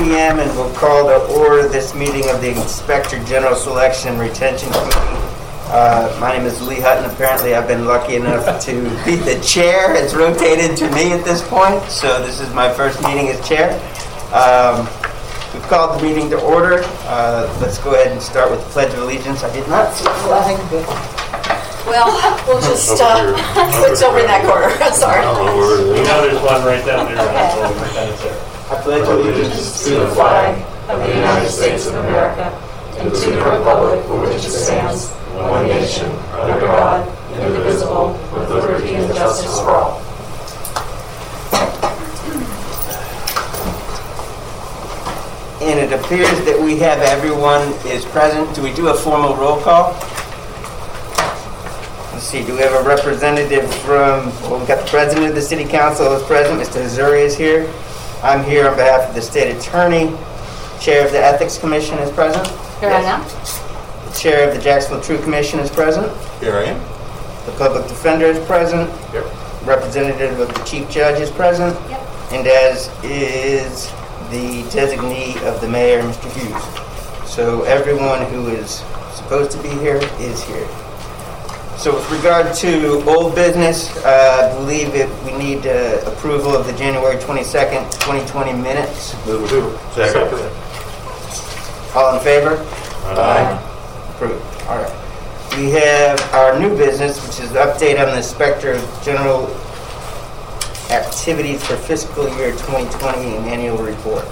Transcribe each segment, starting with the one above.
p.m. and we'll call to order this meeting of the Inspector General Selection and Retention Committee. My name is Lee Hutton. Apparently I've been lucky enough to be the chair. It's rotated to me at this point, so this is my first meeting as chair. We've called the meeting to order. Let's go ahead and start with the Pledge of Allegiance. I did not see the flag, but... Well, we'll just, it's over in that corner. Sorry. There's one right down there. Okay. I pledge allegiance to the flag of the United States of America and to the republic for which it stands, one nation, under God, indivisible, with liberty and justice for all. And it appears that we have everyone is present. Do we do a formal roll call? Let's see, do we have a representative from, well, we've got the president of the city council is present. Mr. Hazuri is here. I'm here on behalf of the state attorney. Chair of the ethics commission is present. Here I am. The chair of the Jacksonville True Commission is present. Here I am. The public defender is present. Yep. Representative of the chief judge is present. Yep. And as is the designee of the mayor, Mr. Hughes. So everyone who is supposed to be here is here. So with regard to old business, I believe we need approval of the January 22nd, 2020 minutes. Move to. Second. All in favor? Aye. Approved. All right. We have our new business, which is the update on the Inspector General activities for fiscal year 2020 and annual report.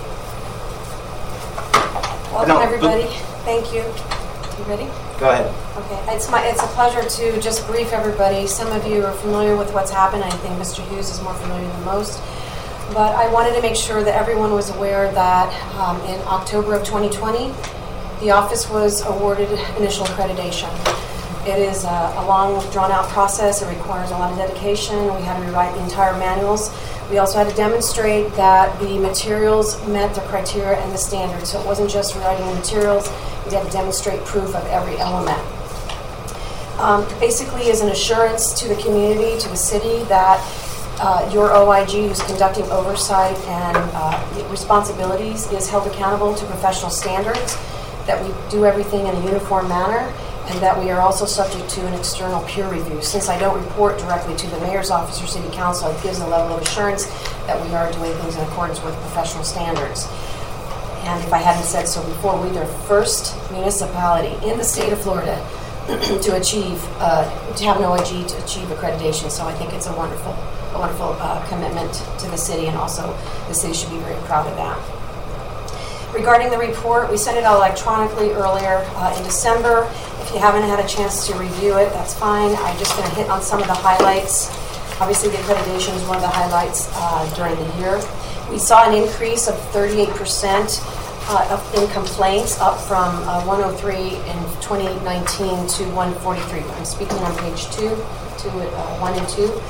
Welcome, everybody. Thank you. You ready? Go ahead. Okay. It's a pleasure to just brief everybody. Some of you are familiar with what's happened. I think Mr. Hughes is more familiar than most. But I wanted to make sure that everyone was aware that in October of 2020, the office was awarded initial accreditation. It is a long, drawn-out process. It requires a lot of dedication. We had to rewrite the entire manuals. We also had to demonstrate that the materials met the criteria and the standards. So it wasn't just rewriting the materials. We had to demonstrate proof of every element. Basically, is an assurance to the community, to the city, that your OIG, who's conducting oversight and responsibilities, is held accountable to professional standards, that we do everything in a uniform manner, and that we are also subject to an external peer review. Since I don't report directly to the mayor's office or city council, it gives a level of assurance that we are doing things in accordance with professional standards. And if I hadn't said so before, we're the first municipality in the state of Florida to achieve, to have an OIG to achieve accreditation. So I think it's a wonderful commitment to the city, and also the city should be very proud of that. Regarding the report, we sent it out electronically earlier in December. If you haven't had a chance to review it, that's fine. I'm just going to hit on some of the highlights. Obviously, the accreditation is one of the highlights during the year. We saw an increase of 38% in complaints, up from 103 in 2019 to 143. I'm speaking on page 2 to 1 and 2.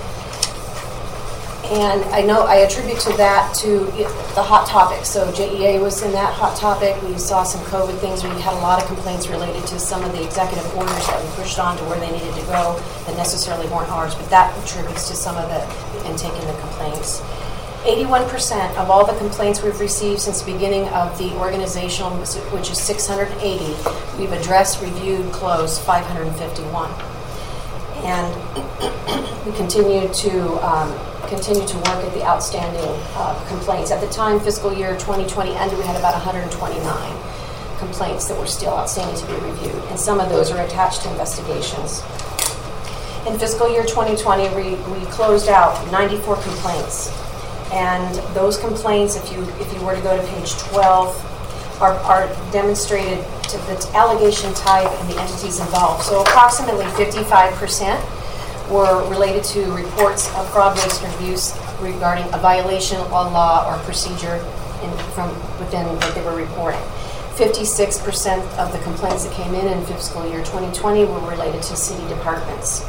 And I know I attribute to that to the hot topic. So JEA was in that hot topic. We saw some COVID things. We had a lot of complaints related to some of the executive orders that we pushed on to where they needed to go that necessarily weren't ours. But that attributes to some of the intake in the complaints. 81% of all the complaints we've received since the beginning of the organizational, which is 680, we've addressed, reviewed, closed 551. And we continue to work at the outstanding complaints. At the time fiscal year 2020 ended, we had about 129 complaints that were still outstanding to be reviewed, and some of those are attached to investigations. In fiscal year 2020, we closed out 94 complaints, and those complaints, if you were to go to page 12, are demonstrated to the allegation type and the entities involved. So approximately 55% were related to reports of fraud, waste, or abuse regarding a violation of law or procedure from within what they were reporting. 56% of the complaints that came in fiscal year 2020 were related to city departments.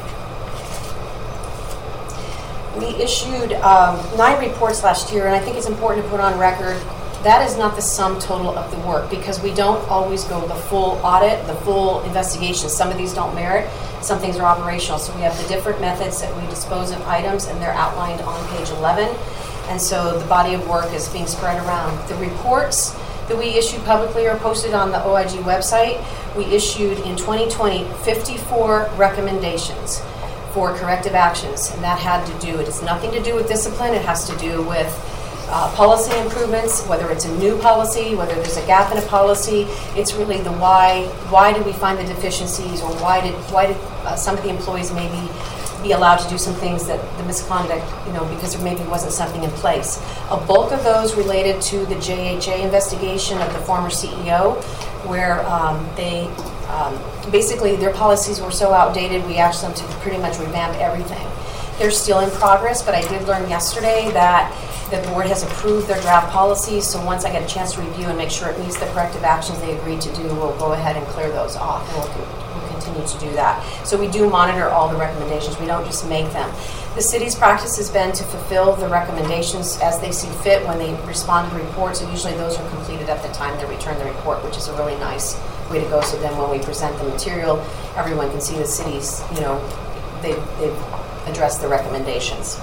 We issued 9 reports last year, and I think it's important to put on record that is not the sum total of the work, because we don't always go the full audit, the full investigation. Some of these don't merit, some things are operational. So we have the different methods that we dispose of items, and they're outlined on page 11. And so the body of work is being spread around. The reports that we issued publicly are posted on the OIG website. We issued in 2020 54 recommendations for corrective actions, and that had to do, it has nothing to do with discipline, it has to do with policy improvements, whether it's a new policy, whether there's a gap in a policy. It's really the why did we find the deficiencies, or why did some of the employees maybe be allowed to do some things that the misconduct, because there maybe wasn't something in place. A bulk of those related to the JHA investigation of the former CEO, where they basically their policies were so outdated, we asked them to pretty much revamp everything. They're still in progress, but I did learn yesterday that the board has approved their draft policies, so once I get a chance to review and make sure it meets the corrective actions they agreed to do, we'll go ahead and clear those off, and we'll continue to do that. So we do monitor all the recommendations. We don't just make them. The city's practice has been to fulfill the recommendations as they see fit when they respond to reports, and usually those are completed at the time they return the report, which is a really nice way to go. So then when we present the material, everyone can see the city's, they've addressed the recommendations.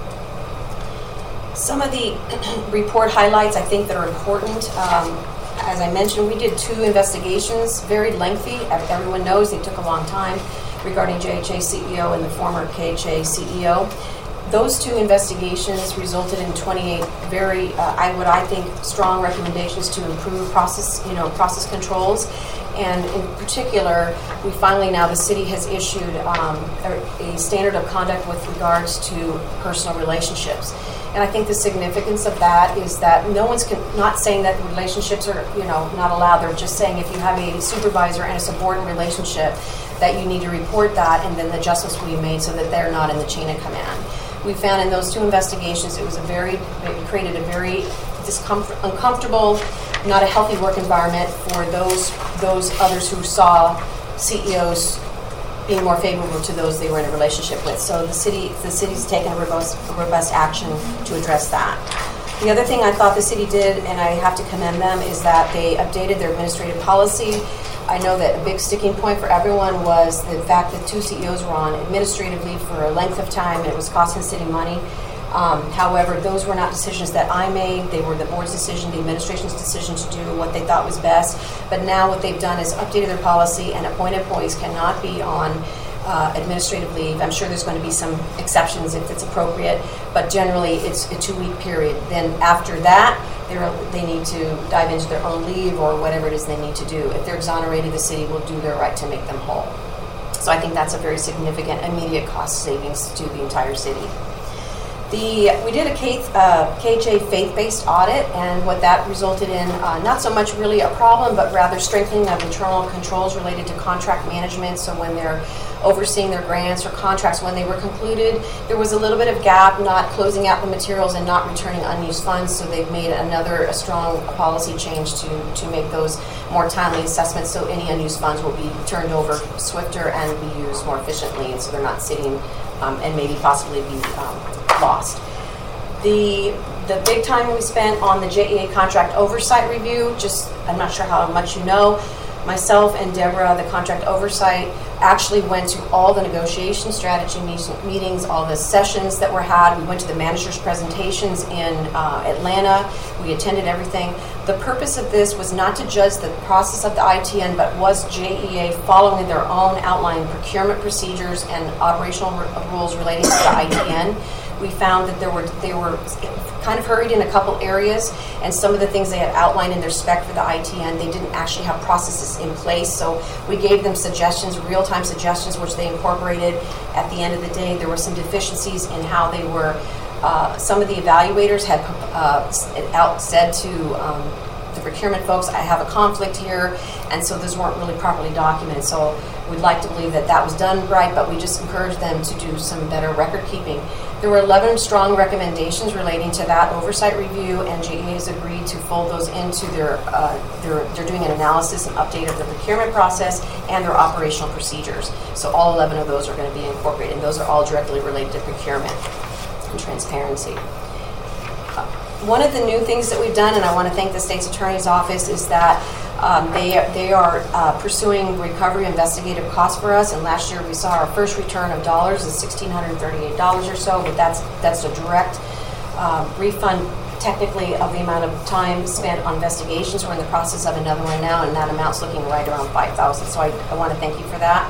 Some of the report highlights I think that are important. As I mentioned, we did 2 investigations, very lengthy. Everyone knows they took a long time, regarding JHA CEO and the former KHA CEO. Those 2 investigations resulted in 28 very, what I think, strong recommendations to improve process controls. And in particular, we finally now, the city has issued a standard of conduct with regards to personal relationships. And I think the significance of that is that no one's not saying that relationships are, not allowed. They're just saying if you have a supervisor and a subordinate relationship, that you need to report that, and then the adjustments will be made so that they're not in the chain of command. We found in those 2 investigations, it created a very uncomfortable, not a healthy work environment for those others who saw CEOs being more favorable to those they were in a relationship with. So the city's taken a robust action to address that. The other thing I thought the city did, and I have to commend them, is that they updated their administrative policy. I know that a big sticking point for everyone was the fact that 2 CEOs were on administrative leave for a length of time, and it was costing the city money. However, those were not decisions that I made. They were the board's decision, the administration's decision to do what they thought was best. But now what they've done is updated their policy, and appointed employees cannot be on administrative leave. I'm sure there's going to be some exceptions if it's appropriate, but generally it's a 2-week period. Then after that, they need to dive into their own leave or whatever it is they need to do. If they're exonerated, the city will do their right to make them whole. So I think that's a very significant immediate cost savings to the entire city. We did a KHA faith-based audit, and what that resulted in, not so much really a problem, but rather strengthening of internal controls related to contract management. So when they're overseeing their grants or contracts, when they were concluded, there was a little bit of gap, not closing out the materials and not returning unused funds. So they've made a strong policy change to make those more timely assessments, so any unused funds will be turned over swifter and be used more efficiently, and so they're not sitting and maybe possibly be lost. The big time we spent on the JEA contract oversight review, I'm not sure how much you know, myself and Deborah, the contract oversight, actually went to all the negotiation strategy meetings, all the sessions that were had. We went to the managers' presentations in Atlanta. We attended everything. The purpose of this was not to judge the process of the ITN, but was JEA following their own outlined procurement procedures and operational rules relating to the ITN. We found that they were kind of hurried in a couple areas, and some of the things they had outlined in their spec for the ITN, they didn't actually have processes in place. So we gave them suggestions, real-time suggestions, which they incorporated. At the end of the day, there were some deficiencies in how they were. Some of the evaluators had said to the procurement folks, I have a conflict here, and so those weren't really properly documented. So we'd like to believe that that was done right, but we just encouraged them to do some better record keeping. There were 11 strong recommendations relating to that oversight review, and JEA has agreed to fold those into they're doing an analysis and update of the procurement process and their operational procedures. So all 11 of those are going to be incorporated, and those are all directly related to procurement and transparency. One of the new things that we've done, and I want to thank the state's attorney's office, is that they are pursuing recovery investigative costs for us. And last year we saw our first return of dollars is $1,638 or so, but that's a direct refund technically of the amount of time spent on investigations. We're in the process of another one now, and that amount's looking right around $5,000. So I want to thank you for that.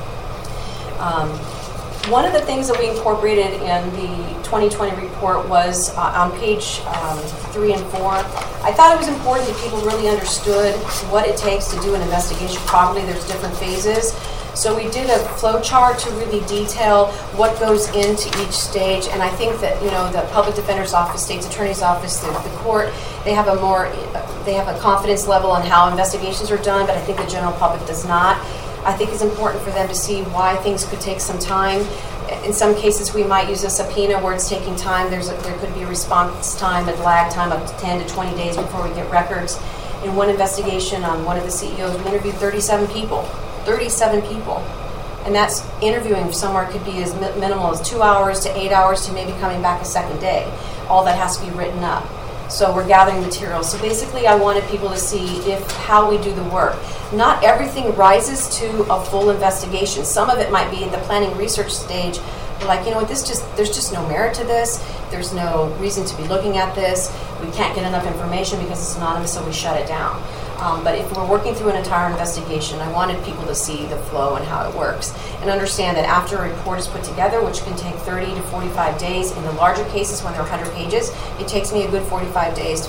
One of the things that we incorporated in the 2020 report was on page 3 and 4. I thought it was important that people really understood what it takes to do an investigation properly. There's different phases. So we did a flow chart to really detail what goes into each stage, and I think that the Public Defender's Office, State's Attorney's Office, the court, they have a confidence level on how investigations are done, but I think the general public does not. I think it's important for them to see why things could take some time. In some cases, we might use a subpoena where it's taking time. There could be a response time, a lag time of 10 to 20 days before we get records. In one investigation on one of the CEOs, we interviewed 37 people. 37 people. And that's interviewing somewhere could be as minimal as 2 hours to 8 hours to maybe coming back a second day. All that has to be written up. So we're gathering materials. So basically I wanted people to see how we do the work. Not everything rises to a full investigation. Some of it might be in the planning research stage. We're like, there's just no merit to this. There's no reason to be looking at this. We can't get enough information because it's anonymous, so we shut it down. But if we're working through an entire investigation, I wanted people to see the flow and how it works and understand that after a report is put together, which can take 30 to 45 days, in the larger cases when they're 100 pages, it takes me a good 45 days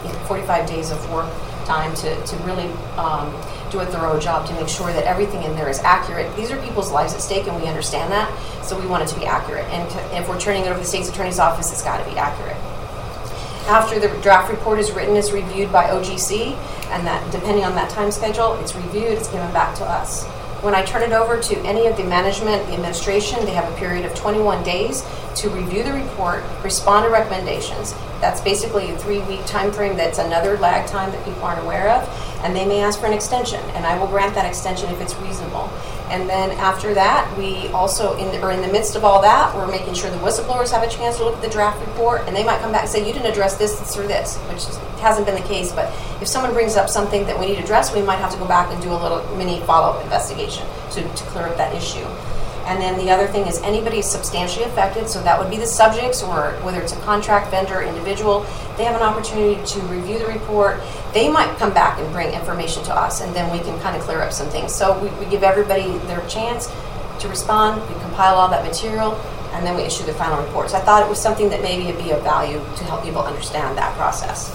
of work time to really do a thorough job to make sure that everything in there is accurate. These are people's lives at stake, and we understand that, so we want it to be accurate. And if we're turning it over to the State's Attorney's Office, it's got to be accurate. After the draft report is written, it's reviewed by OGC, and that, depending on that time schedule, it's reviewed, it's given back to us. When I turn it over to any of the management, the administration, they have a period of 21 days to review the report, respond to recommendations. That's basically a 3-week time frame. That's another lag time that people aren't aware of, and they may ask for an extension, and I will grant that extension if it's reasonable. And then after that, we also, in the midst of all that, we're making sure the whistleblowers have a chance to look at the draft report, and they might come back and say, you didn't address this or this, which hasn't been the case. But if someone brings up something that we need to address, we might have to go back and do a little mini follow-up investigation to clear up that issue. And then the other thing is anybody is substantially affected, so that would be the subjects, or whether it's a contract, vendor, individual, they have an opportunity to review the report. They might come back and bring information to us, and then we can kind of clear up some things. So we give everybody their chance to respond, we compile all that material, and then we issue the final report. So I thought it was something that maybe would be of value to help people understand that process.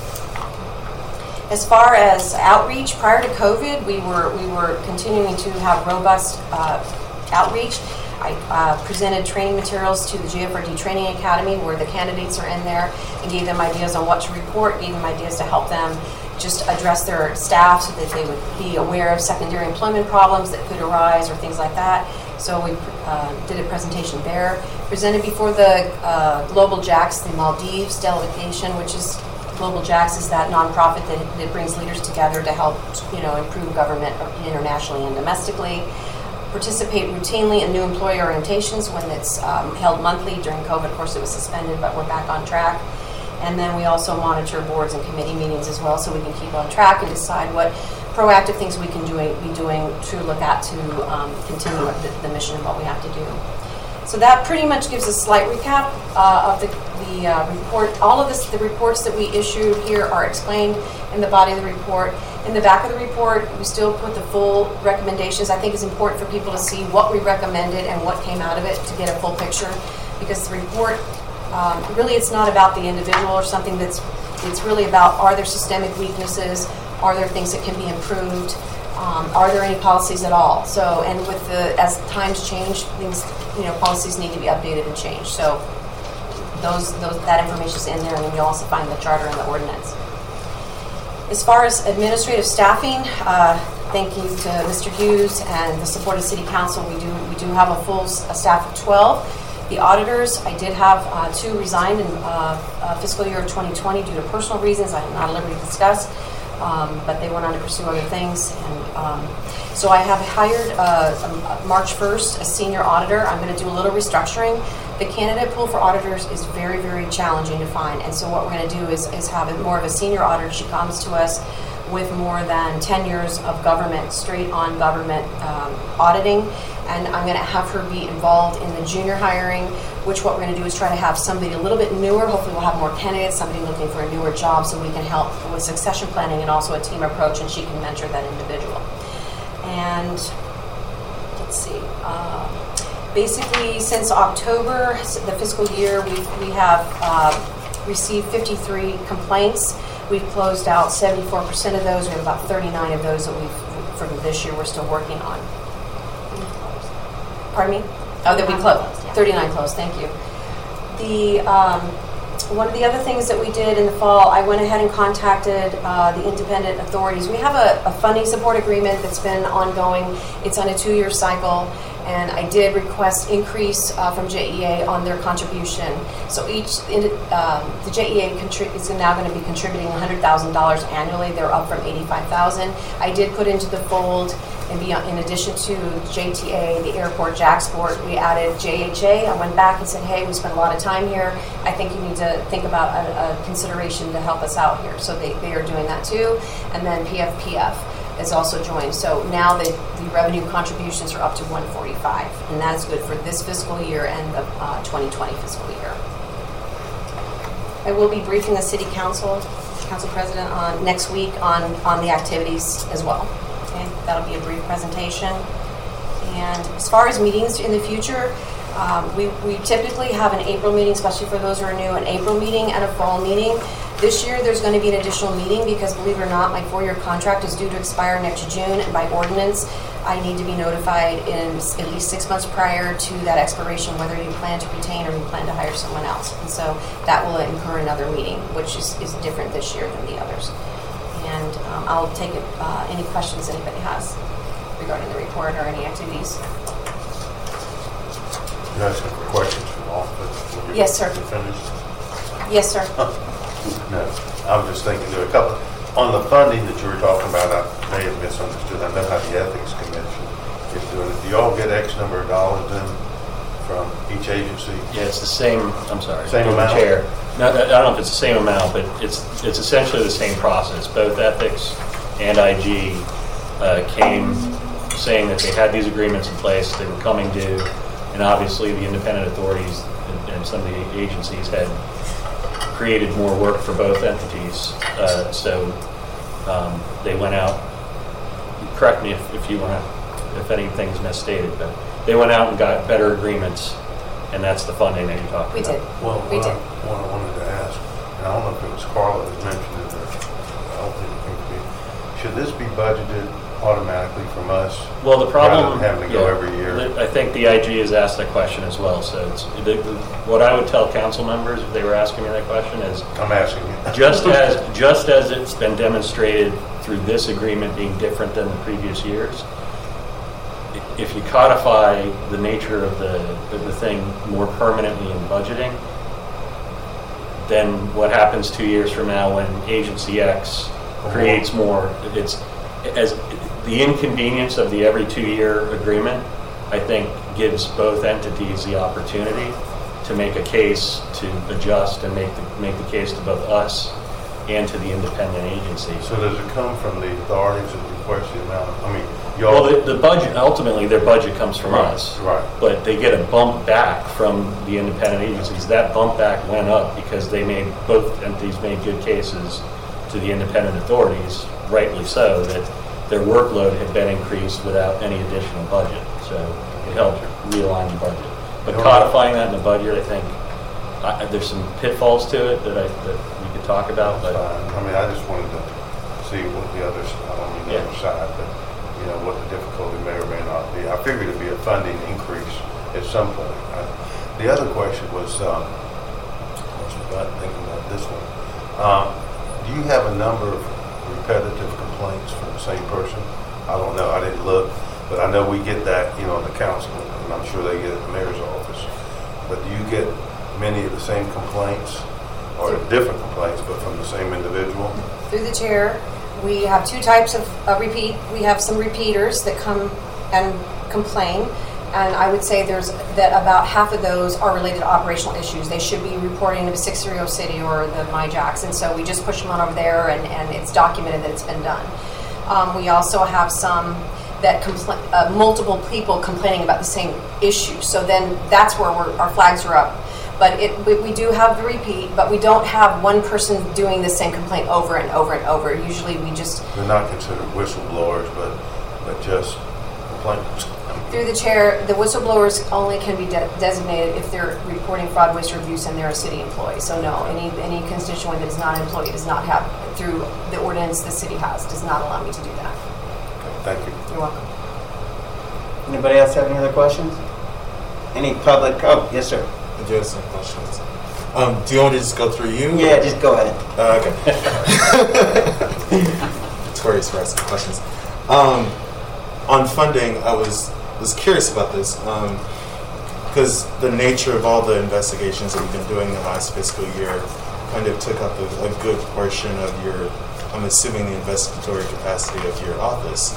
As far as outreach, prior to COVID, we were continuing to have robust outreach. I presented training materials to the JFRD Training Academy where the candidates are in there and gave them ideas on what to report, gave them ideas to help them just address their staff so that they would be aware of secondary employment problems that could arise or things like that. So we did a presentation there. Presented before the Global JAX, the Maldives delegation, which is Global JAX is that nonprofit that brings leaders together to help improve government internationally and domestically. Participate routinely in new employee orientations when it's held monthly. During COVID, of course, it was suspended, but we're back on track. And then we also monitor boards and committee meetings as well, so we can keep on track and decide what proactive things we can be doing to look at to continue the mission of what we have to do. So that pretty much gives a slight recap of the report. All of the reports that we issued here are explained in the body of the report. In the back of the report, we still put the full recommendations. I think it's important for people to see what we recommended and what came out of it to get a full picture, because the report, really it's not about the individual or something. It's really about, are there systemic weaknesses? Are there things that can be improved? Are there any policies at all? So, and as times change, things, policies need to be updated and changed. So that information is in there, and then you'll also find the charter and the ordinance. As far as administrative staffing, thank you to Mr. Hughes and the support of City Council. We do have a full staff of 12. The auditors, I did have 2 resign in fiscal year 2020 due to personal reasons I'm not at liberty to discuss, but they went on to pursue other things. And so I have hired March 1st a senior auditor. I'm going to do a little restructuring. The candidate pool for auditors is very, very challenging to find, and so what we're going to do is have more of a senior auditor. She comes to us with more than 10 years of government, straight on government auditing, and I'm going to have her be involved in the junior hiring, which what we're going to do is try to have somebody a little bit newer. Hopefully we'll have more candidates, somebody looking for a newer job, so we can help with succession planning and also a team approach, and she can mentor that individual. And let's see. Basically, since October, the fiscal year, we have received 53 complaints. We've closed out 74% of those. We have about 39 of those that from this year we're still working on. Pardon me? Oh, that we closed. 39 closed. Thank you. One of the other things that we did in the fall, I went ahead and contacted the independent authorities. We have a funding support agreement that's been ongoing. It's on a 2-year cycle. And I did request increase from JEA on their contribution. So the JEA is now going to be contributing $100,000 annually. They're up from $85,000. I did put into the fold, and in addition to JTA, the airport, JAXPort, we added JHA. I went back and said, hey, we spent a lot of time here. I think you need to think about a consideration to help us out here. So they are doing that too. And then PFPF has also joined. So now the revenue contributions are up to $145, and that's good for this fiscal year and the 2020 fiscal year. I will be briefing the City Council President on next week on the activities as well. Okay, that'll be a brief presentation. And as far as meetings in the future, we typically have an April meeting, especially for those who are new, an April meeting and a fall meeting. This year, there's going to be an additional meeting because, believe it or not, my 4-year contract is due to expire next June, and by ordinance, I need to be notified in at least 6 months prior to that expiration whether you plan to retain or you plan to hire someone else. And so that will incur another meeting, which is different this year than the others. And I'll take any questions anybody has regarding the report or any activities. You asking for questions from all of us? Yes, sir. Finished? Yes, sir. No, I was just thinking there were a couple. On the funding that you were talking about, I may have misunderstood. I know how the Ethics Commission is doing it. Do you all get X number of dollars in from each agency? Yeah, it's the same, I'm sorry. Same through the amount? Chair. No, I don't know if it's the same amount, but it's essentially the same process. Both Ethics and IG came saying that they had these agreements in place, they were coming due, and obviously the independent authorities and some of the agencies had created more work for both entities. So they went out, correct me if anything's misstated, but they went out and got better agreements, and that's the funding that you're talking We about. did. Well, We did. what I wanted to ask, and I don't know if it was Carla that mentioned it, or I don't think it came to me. Should this be budgeted automatically from us? Well, the problem, rather than having to go every year? I think the IG has asked that question as well. So what I would tell council members if they were asking me that question is, I'm asking you. just as it's been demonstrated through this agreement being different than the previous years, if you codify the nature of the thing more permanently in budgeting, then what happens 2 years from now when Agency X creates more, it's as the inconvenience of the every 2-year agreement, I think, gives both entities the opportunity to make a case to adjust and make the case to both us and to the independent agency. So does it come from the authorities that request the amount? I mean, y'all. Well, the budget, ultimately, their budget comes from us. Right. But they get a bump back from the independent agencies. That bump back went up because both entities made good cases to the independent authorities, rightly so, that their workload had been increased without any additional budget. So it helped realign the budget. But codifying that in the budget, I think, there's some pitfalls to it that we could talk about. But I mean, I just wanted to see what the other, I don't mean the Yeah. other side, but, what the difficulty may or may not be. I figured it'd be a funding increase at some point. The other question was, I was about thinking about this one. Do you have a number of repetitive complaints from the same person? I don't know. I didn't look, but I know we get that, in the council, and I'm sure they get it in the mayor's office. But do you get many of the same complaints, or different complaints, but from the same individual? Through the chair, we have 2 types of repeat. We have some repeaters that come and complain, and I would say that about half of those are related to operational issues. They should be reporting to 630 City or the MyJax, and so we just push them on over there, and it's documented that it's been done. We also have some that multiple people complaining about the same issue. So then that's where our flags are up. But we do have the repeat, but we don't have one person doing the same complaint over and over and over. Usually we just... They're not considered whistleblowers, but just complainants. Through the chair, the whistleblowers only can be designated if they're reporting fraud, waste, or abuse and they're a city employee. So no, any constituent that is not an employee does not have, through the ordinance the city has, does not allow me to do that. Okay, thank you. You're welcome. Anybody else have any other questions? Any public? Oh, yes, sir. I do have some questions. Do you want to just go through you? Yeah, just go ahead. Okay. Tori's for asking questions. On funding, I was curious about this because the nature of all the investigations that you've been doing the last fiscal year kind of took up a good portion of your, I'm assuming, the investigatory capacity of your office.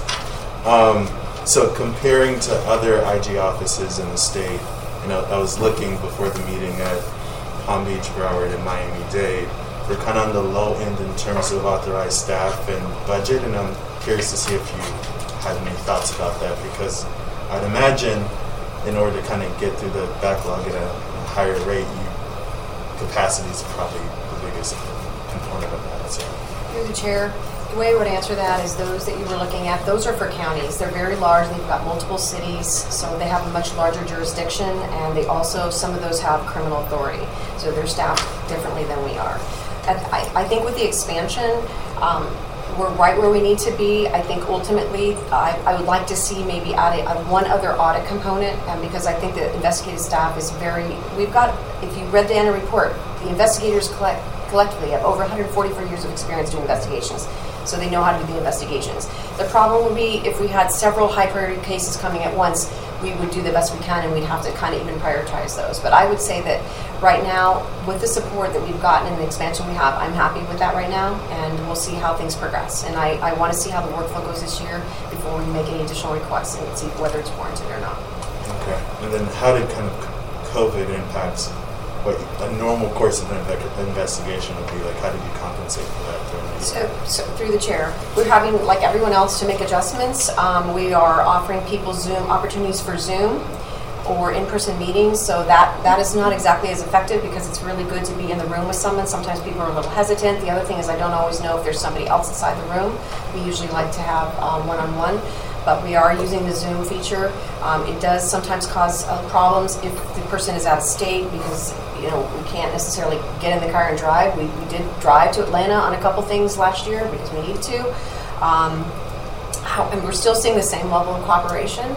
So comparing to other IG offices in the state, I was looking before the meeting at Palm Beach, Broward, and Miami-Dade. They're kind of on the low end in terms of authorized staff and budget, and I'm curious to see if you had any thoughts about that, because I'd imagine in order to kind of get through the backlog at a higher rate, capacity is probably the biggest component of that. So. Through the chair, the way I would answer that is those that you were looking at, those are for counties. They're very large. They've got multiple cities, so they have a much larger jurisdiction, and they also, some of those have criminal authority, so they're staffed differently than we are. And I think with the expansion, we're right where we need to be. I think ultimately, I would like to see maybe add one other audit component, because I think the investigative staff is we've got, if you read the annual report, the investigators collectively have over 144 years of experience doing investigations, so they know how to do the investigations. The problem would be if we had several high priority cases coming at once, we would do the best we can, and we'd have to kind of even prioritize those. But I would say that right now, with the support that we've gotten and the expansion we have, I'm happy with that right now, and we'll see how things progress. And I want to see how the workflow goes this year before we make any additional requests and see whether it's warranted or not. Okay. And then how did kind of COVID impact what a normal course of an investigation would be? Like, how did you compensate for that during the year? So through the chair, we're having, like everyone else, to make adjustments. We are offering people Zoom opportunities for Zoom or in-person meetings, so that is not exactly as effective, because it's really good to be in the room with someone. Sometimes people are a little hesitant. The other thing is I don't always know if there's somebody else inside the room. We usually like to have one-on-one, but we are using the Zoom feature. It does sometimes cause problems if the person is out of state, because we can't necessarily get in the car and drive. We did drive to Atlanta on a couple things last year because we needed to. And we're still seeing the same level of cooperation.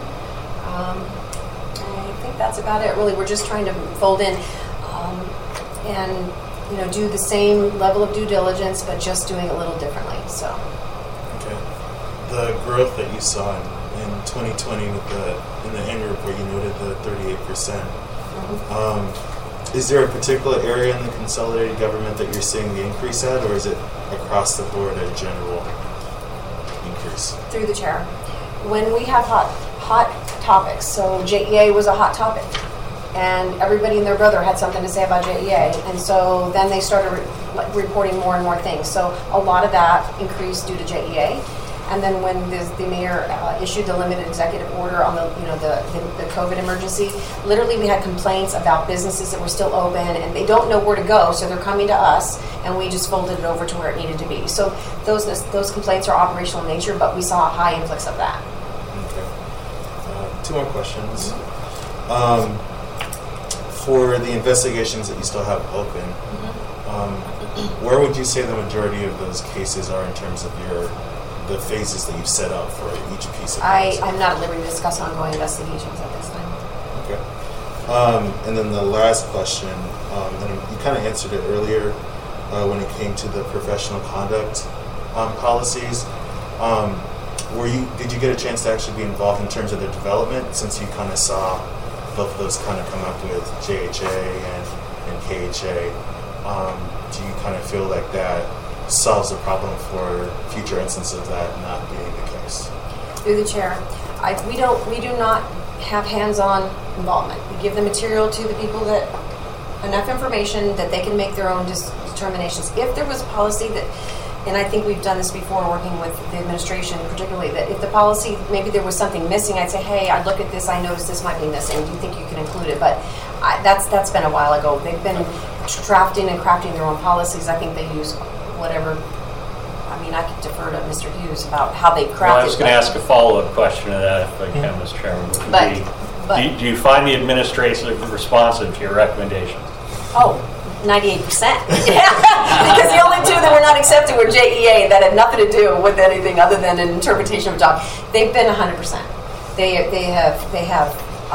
I think that's about it. Really, we're just trying to fold in and do the same level of due diligence, but just doing it a little differently. So. Okay. The growth that you saw in 2020 in the annual report, you noted the 38%. Mm-hmm. Is there a particular area in the consolidated government that you're seeing the increase at, or is it across the board a general increase? Through the chair. When we have hot topics, so JEA was a hot topic, and everybody and their brother had something to say about JEA, and so then they started reporting more and more things. So a lot of that increased due to JEA. And then when the mayor issued the limited executive order on the COVID emergency, literally we had complaints about businesses that were still open and they don't know where to go, so they're coming to us, and we just folded it over to where it needed to be. So those complaints are operational in nature, but we saw a high influx of that. Okay. 2 more questions. For the investigations that you still have open, where would you say the majority of those cases are in terms of the phases that you've set up for each piece of it? I'm not at liberty to discuss ongoing investigations at this time. Okay. And then the last question, and you kind of answered it earlier when it came to the professional conduct policies. Did you get a chance to actually be involved in terms of their development, since you kind of saw both of those kind of come up with JHA and KHA? Do you kind of feel like that solves the problem for future instances of that not being the case? Through the chair, we do not have hands-on involvement. We give the material to the people that enough information that they can make their own determinations. If there was a policy that and I think we've done this before working with the administration particularly, that if the policy, maybe there was something missing, I'd say, hey, I look at this, I noticed this might be missing. Do you think you can include it? But that's been a while ago. They've been drafting and crafting their own policies. I think they use whatever. I mean, I could defer to Mr. Hughes about how they crafted. Well, I was going to ask a follow-up question to that if I can, Mr. Chairman. Do you find the administration responsive to your recommendations? Oh, 98%. Yeah, because the only two that were not accepted were JEA that had nothing to do with anything other than an interpretation of a job. They've been 100%. They have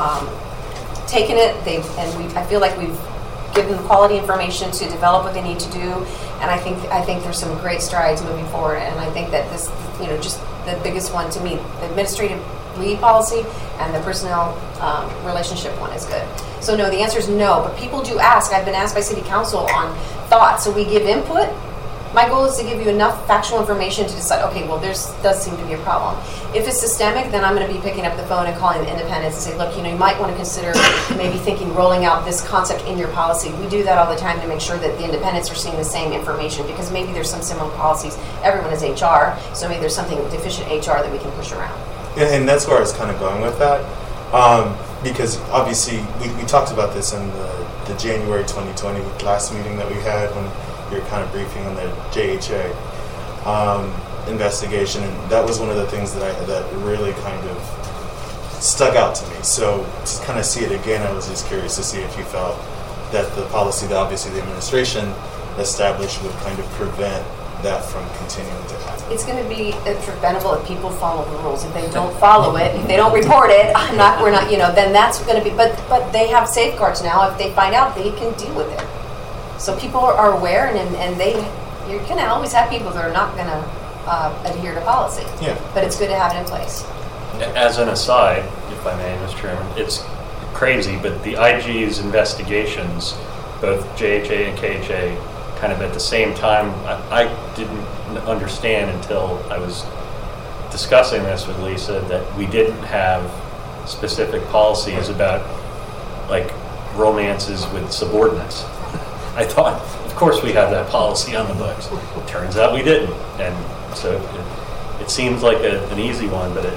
taken it. I feel like we've given them quality information to develop what they need to do, and I think there's some great strides moving forward. And I think that this, just the biggest one to me, the administrative leave policy and the personnel relationship one is good. So no, the answer is no, but people do ask. I've been asked by City Council on thoughts, so we give input. My goal is to give you enough factual information to decide, okay, well, there does seem to be a problem. If it's systemic, then I'm going to be picking up the phone and calling the independents and say, look, you might want to consider maybe thinking rolling out this concept in your policy. We do that all the time to make sure that the independents are seeing the same information, because maybe there's some similar policies. Everyone is HR, so maybe there's something deficient HR that we can push around. And that's where I was kind of going with that. Because obviously we talked about this in the January 2020 last meeting that we had when we were kind of briefing on the JHA investigation, and that was one of the things that really kind of stuck out to me. So to kind of see it again, I was just curious to see if you felt that the policy that obviously the administration established would kind of prevent that from continuing to happen. It's going to be preventable if people follow the rules. If they don't follow it, if they don't report it, we're not, then that's going to be, but they have safeguards now. If they find out, they can deal with it. So people are aware, and you're going to always have people that are not going to adhere to policy. Yeah. But it's good to have it in place. As an aside, if I may, Mr. Chairman, it's crazy, but the IG's investigations, both JHA and KHA, kind of at the same time, I didn't understand until I was discussing this with Lisa that we didn't have specific policies about like romances with subordinates. I thought, of course we have that policy on the books. Turns out we didn't. And so it seems like an easy one, but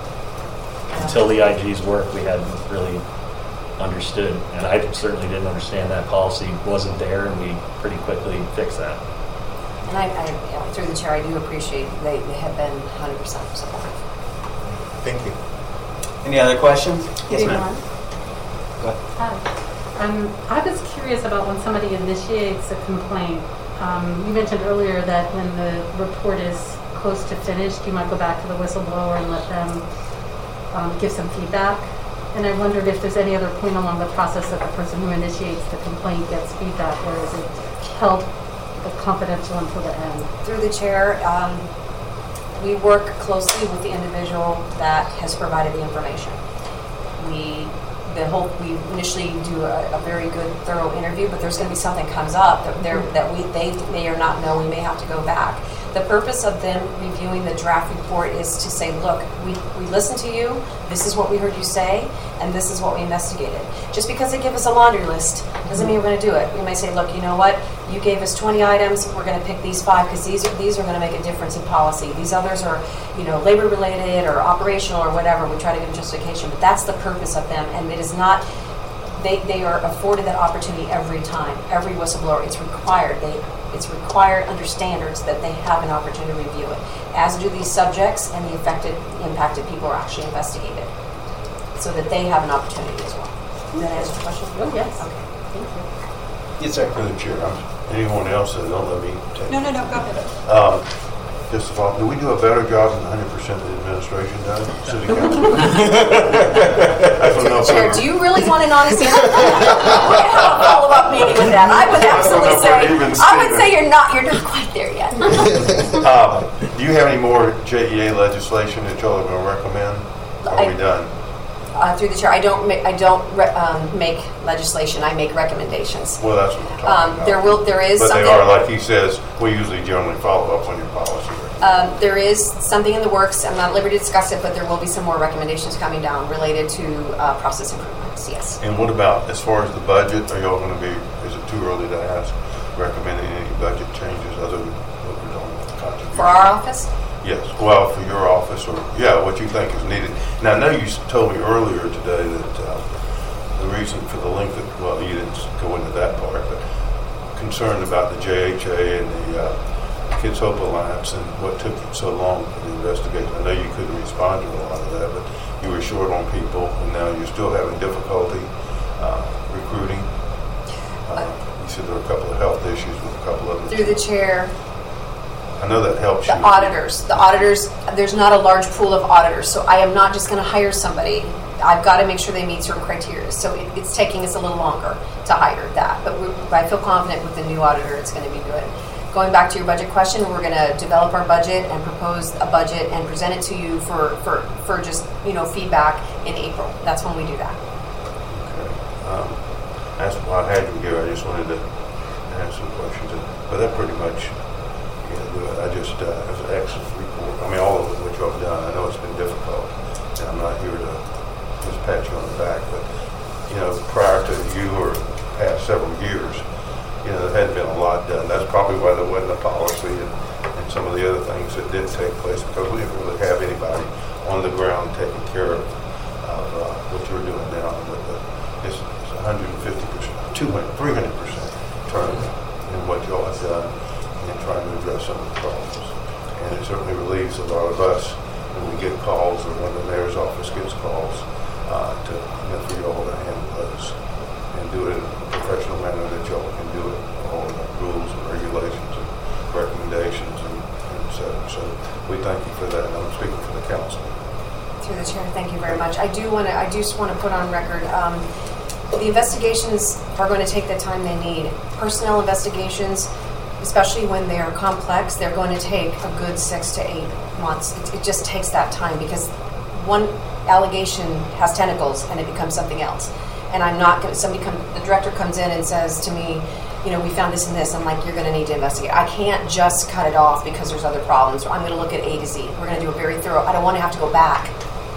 until the IG's work, we hadn't really understood. And I certainly didn't understand that policy wasn't there, and we pretty quickly fixed that. And I through the chair, I do appreciate they have been 100% supportive. Thank you. Any other questions? Yes, ma'am. Go ahead. Hi. I was curious about when somebody initiates a complaint. You mentioned earlier that when the report is close to finished, you might go back to the whistleblower and let them give some feedback. And I wondered if there's any other point along the process that the person who initiates the complaint gets feedback, or is it held confidential until the end? Through the chair, we work closely with the individual that has provided the information. We initially do a very good, thorough interview, but there's going to be something comes up that they may or not know. We may have to go back. The purpose of them reviewing the draft report is to say, look, we listened to you, this is what we heard you say, and this is what we investigated. Just because they give us a laundry list doesn't mean we're going to do it. We may say, look, you know what, you gave us 20 items, we're going to pick these 5 because these are going to make a difference in policy. These others are, labor related or operational or whatever. We try to give them justification, but that's the purpose of them, and it is not. They are afforded that opportunity every time. Every whistleblower, it's required. It's required under standards that they have an opportunity to review it, as do these subjects, and the impacted people are actually investigated, so that they have an opportunity as well. Does that answer the question? Oh, yes. Okay. Thank you. Yes, sir. Through the chair, anyone else that don't let me take No, go ahead. Just of all, do we do a better job than 100% of the administration does? City Council? I don't know. Chair, do you really want an honest answer? We can have a follow-up meeting with that. I would absolutely say you're not quite there yet. Do you have any more JEA legislation that y'all are going to recommend? Or are we done? Through the chair, I don't make legislation. I make recommendations. Well, that's what we're talking about. There is but something. They are, like he says, we usually generally follow up on your policy. There is something in the works. I'm not at liberty to discuss it, but there will be some more recommendations coming down related to process improvements. Yes. And what about as far as the budget? Are y'all going to be? Is it too early to ask recommending any budget changes other than what we're doing with the our office? Yes, well, for your office, or, yeah, what you think is needed. Now, I know you told me earlier today that the reason for the length of, well, you didn't go into that part, but concerned about the JHA and the Kids Hope Alliance and what took it so long for the investigation. I know you couldn't respond to a lot of that, but you were short on people, and now you're still having difficulty recruiting. You said there were a couple of health issues with a couple of them. Through the chair, I know that helps you. the auditors, there's not a large pool of auditors, so I am not just going to hire somebody. I've got to make sure they meet certain criteria. So it's taking us a little longer to hire that. But I feel confident with the new auditor, it's going to be good. Going back to your budget question, we're going to develop our budget and propose a budget and present it to you for just, feedback in April. That's when we do that. Okay. That's why I had you here. I just wanted to ask some questions. But that pretty much, I just, as an excellent report, I mean, all of it, what you have done, I know it's been difficult. And I'm not here to just pat you on the back, but, prior to you or past several years, there hadn't been a lot done. That's probably why there wasn't a policy and some of the other things that did take place, because we didn't really have anybody on the ground taking care of what you're doing now. But it's 150%, 200, 300% turnover in what y'all have done in trying to address some of the problems. And it certainly relieves a lot of us when we get calls or when the mayor's office gets calls for y'all to handle those and do it in a professional manner that y'all can do it, all the rules and regulations and recommendations and et cetera. So we thank you for that. And I'm speaking for the council. Through the chair, thank you very much. I just want to put on record, the investigations are going to take the time they need. Personnel investigations, especially when they're complex, they're going to take a good 6 to 8 months. It just takes that time because one allegation has tentacles and it becomes something else. And I'm not going to, the director comes in and says to me, we found this and this. I'm like, you're going to need to investigate. I can't just cut it off because there's other problems. I'm going to look at A to Z. We're going to do a very thorough, I don't want to have to go back.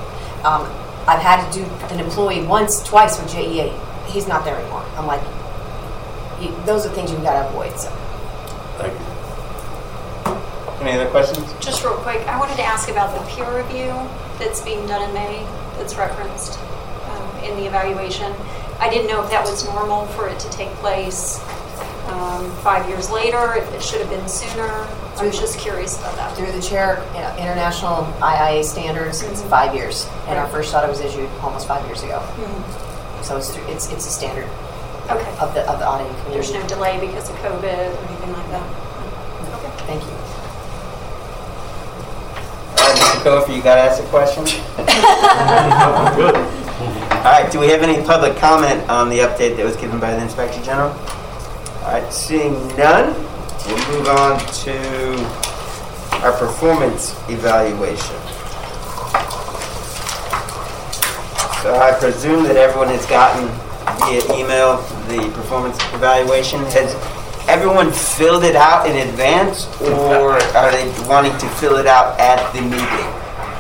I've had to do an employee twice with JEA. He's not there anymore. I'm like, those are things you've got to avoid. So. Thank you. Any other questions? Just real quick, I wanted to ask about the peer review that's being done in May, that's referenced in the evaluation. I didn't know if that was normal for it to take place 5 years later, if it should have been sooner. I was just curious about that. Through the chair, international IIA standards, it's 5 years, and our first audit was issued almost 5 years ago. Mm-hmm. So it's a standard of the auditing community. There's no delay because of COVID or anything like that. Okay. Thank you. Mr. Kofer, you got to ask a question? Good. All right, do we have any public comment on the update that was given by the Inspector General? All right, seeing none, we'll move on to our performance evaluation. So I presume that everyone has gotten via email the performance evaluation. Has everyone filled it out in advance, or are they wanting to fill it out at the meeting?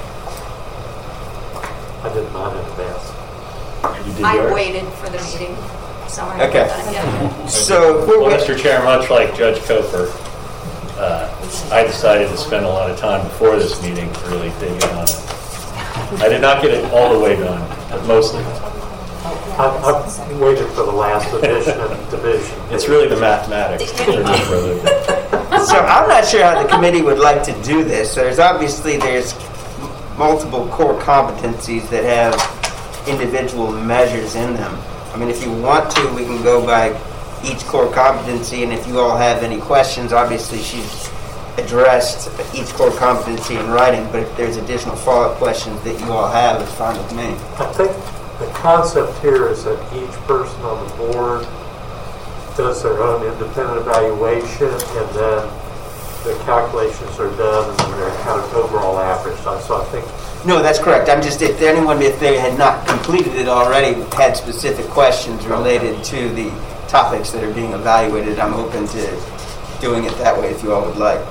I did not in advance. You did I yours? waited for the meeting. Sorry. Okay. Yeah. So, Well, Mr. Chair, much like Judge Kofer, I decided to spend a lot of time before this meeting to really dig in on it. I did not get it all the way done, but mostly. I've waited for the last edition of division. It's really the mathematics that are not further. So I'm not sure how the committee would like to do this. There's multiple core competencies that have individual measures in them. I mean, if you want to, we can go by each core competency, and if you all have any questions, obviously she's addressed each core competency in writing, but if there's additional follow-up questions that you all have, it's fine with me. I think the concept here is that each person on the board does their own independent evaluation, and then the calculations are done, and then they're kind of overall average. So I think. No, that's correct. I'm just, if they had not completed it already, had specific questions related to the topics that are being evaluated, I'm open to doing it that way if you all would like.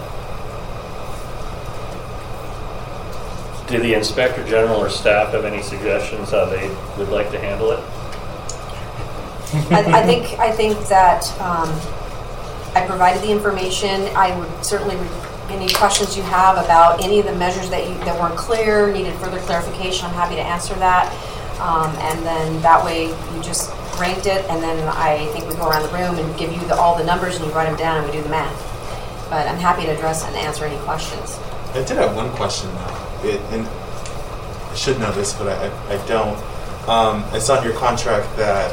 Do the Inspector General or staff have any suggestions how they would like to handle it? I think that I provided the information. I would certainly any questions you have about any of the measures that weren't clear, needed further clarification, I'm happy to answer that. And then that way you just ranked it, and then I think we go around the room and give you all the numbers and you write them down and we do the math. But I'm happy to address and answer any questions. I did have one question though, and I should know this, but I don't. It's on your contract that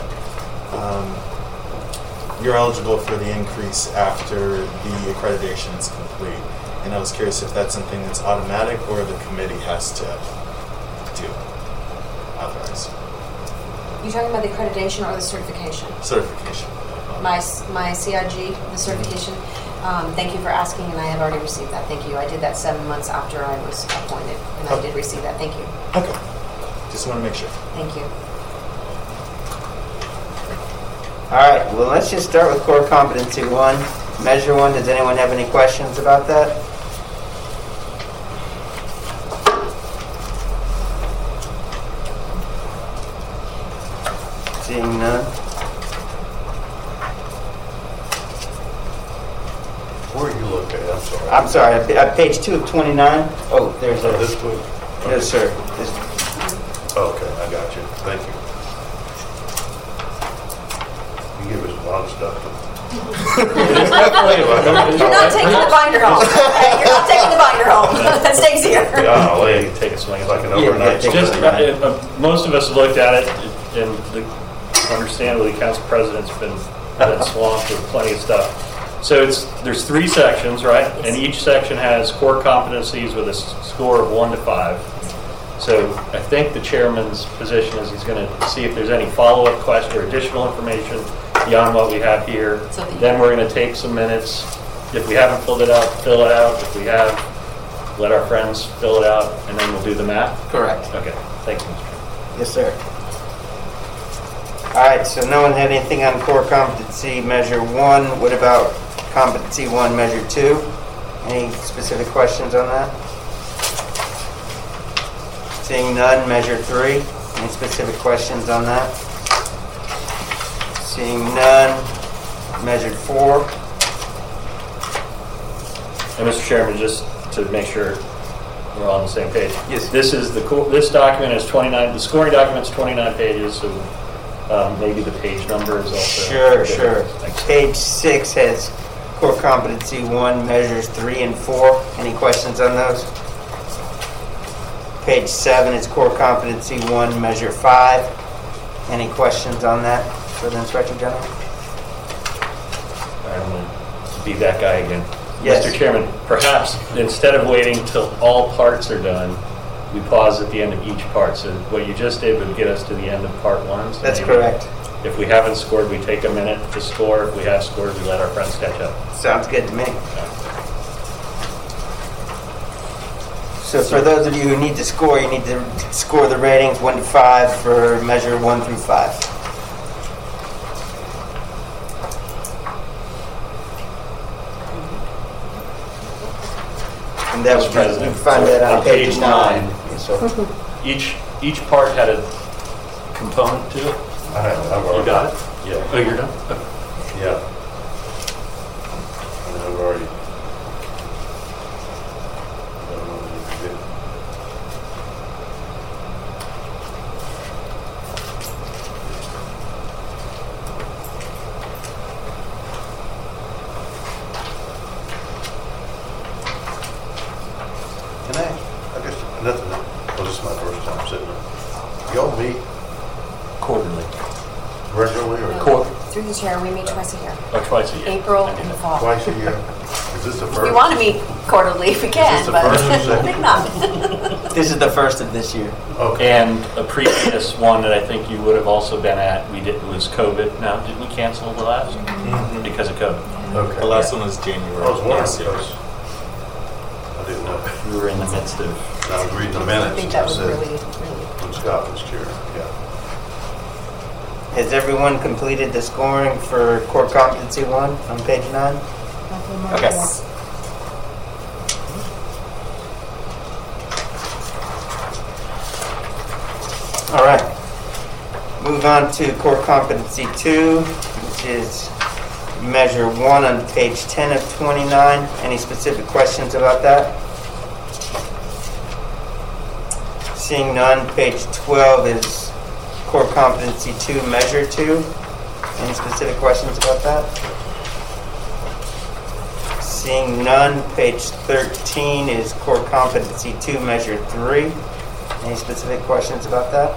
you're eligible for the increase after the accreditation is complete. And I was curious if that's something that's automatic or the committee has to do, authorize. You talking about the accreditation or the certification? Certification. My CIG, the certification. Thank you for asking, and I have already received that. Thank you. I did that 7 months after I was appointed, and I did receive that. Thank you. Okay. Just want to make sure. Thank you. All right, well, let's just start with core competency 1. Measure 1, does anyone have any questions about that? Seeing none. Where are you located? I'm sorry. I'm sorry, at page 2 of 29. Oh, there's a... This week? Yes, sir. This, Okay, I got you. Thank you. You give us a lot of stuff to... You're not taking the binder home. You're not taking the binder home. That stays here. Golly, Take a swing. it's like an overnight. Yeah, Just, most of us looked at it, and understandably, council president's been swamped with plenty of stuff. So there's 3 sections, right? Yes. And each section has core competencies with a score of 1 to 5. So I think the chairman's position is he's going to see if there's any follow-up question or additional information beyond what we have here. So Then we're going to take some minutes. If we haven't filled it out, fill it out. If we have, let our friends fill it out, and then we'll do the math. correct. Okay, thank you, Mr. Chairman. Yes, sir. All right, so no one had anything on core competency measure 1. What about competency 1 measure 2? Any specific questions on that? Seeing none, measure 3. Any specific questions on that? Seeing none, measure 4. And Mr. Chairman, just to make sure we're all on the same page. Yes. This document is 29, the scoring document's 29 pages, so maybe the page number is also. Sure. Thanks. Page 6 has core competency 1, measures 3 and 4. Any questions on those? Page 7 is core competency 1, measure 5. Any questions on that for the Inspector General? I'm going to be that guy again. Yes. Mr. Chairman, perhaps instead of waiting till all parts are done, we pause at the end of each part. So what you just did would get us to the end of part 1. So That's maybe correct. If we haven't scored, we take a minute to score. If we have scored, we let our friends catch up. Sounds good to me. So for those of you who need to score, you need to score the ratings 1 to 5 for measure 1 through 5. And that Mr. would President, you can find that on page 9. Yes, sir. Each part had a component to it. I've You already got it? Yeah. Oh, you're done? Yeah. I mean, I've already. I don't know what you did. Can I guess nothing. Well, this is my first time sitting there. Y'all meet Quarterly. regularly or Through the chair, we meet twice a year. Or twice a year. April I mean, and the fall. twice a year? Is this the first? We want to meet quarterly if we can, this the but first or I second? think not. This is the first of this year. Okay. And a previous one that I think you would have also been at, was COVID. Now, did we cancel the last? Because of COVID. Okay. The last one was January. I was wondering last year. because I didn't know. We were in the midst of, I was reading the I minutes. think and that was said, really. when Scott was chair, yeah. Has everyone completed the scoring for core competency 1 on page 9? Okay. All right. Move on to core competency 2, which is Measure 1 on page 10 of 29. Any specific questions about that? Seeing none, page 12 is core competency 2, measure 2. Any specific questions about that? Seeing none, page 13 is core competency 2, measure 3. Any specific questions about that?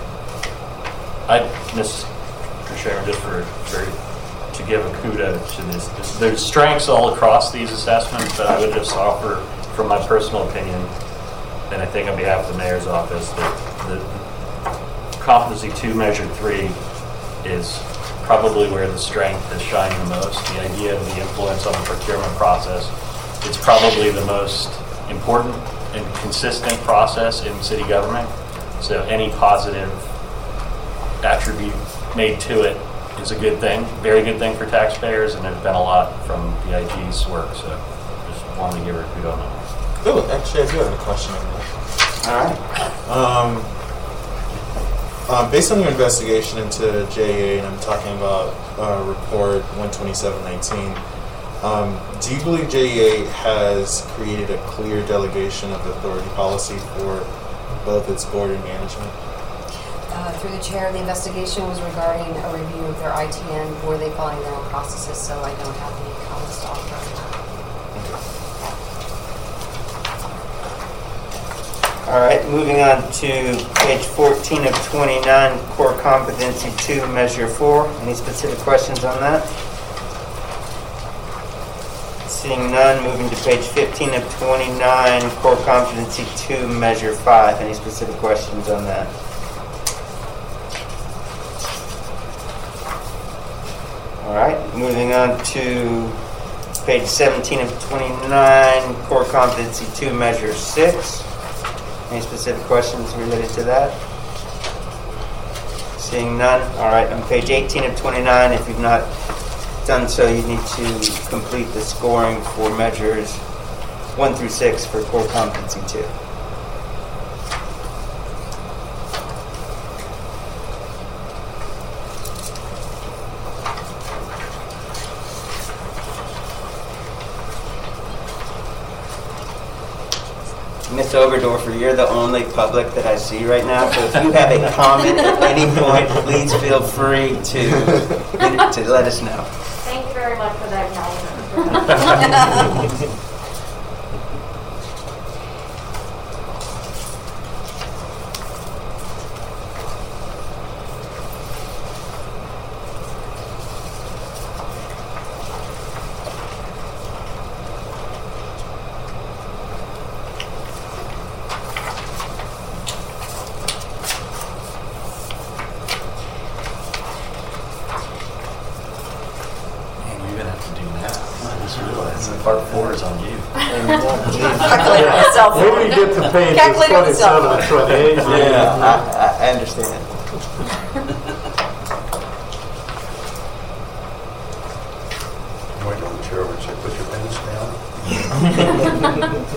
Mr. Chairman, just to give a kudo to this, there's strengths all across these assessments, but I would just offer, from my personal opinion, and I think on behalf of the mayor's office, that the competency 2, measure 3 is probably where the strength is shining the most. The idea of the influence on the procurement process, it's probably the most important and consistent process in city government. So any positive attribute made to it is a good thing, very good thing for taxpayers, and there's been a lot from the IG's work, so just wanted to give her a kudo on that. Oh, actually, I do have a question on that. All right. Based on your investigation into JEA, and I'm talking about report 12719, do you believe JEA has created a clear delegation of authority policy for both its board and management? Through the chair, the investigation was regarding a review of their ITN. Were they following their own processes? So I don't have any comments to offer on that. All right, moving on to page 14 of 29, core competency 2, measure 4. Any specific questions on that? Seeing none, moving to page 15 of 29, core competency 2, measure 5. Any specific questions on that? All right, moving on to page 17 of 29, core competency 2, measure 6. Any specific questions related to that? Seeing none. All right, on page 18 of 29, if you've not done so, you need to complete the scoring for measures 1 through 6 for core competency 2. Ms. Oberdorfer, you're the only public that I see right now, so if you have a comment at any point, please feel free to let us know. Thank you very much for that acknowledgement. Part 4 is on you. Calculated myself. When you get to pages Calculated 27 myself. and 28, Yeah, I understand. Wait on the chair and say, put your pens down.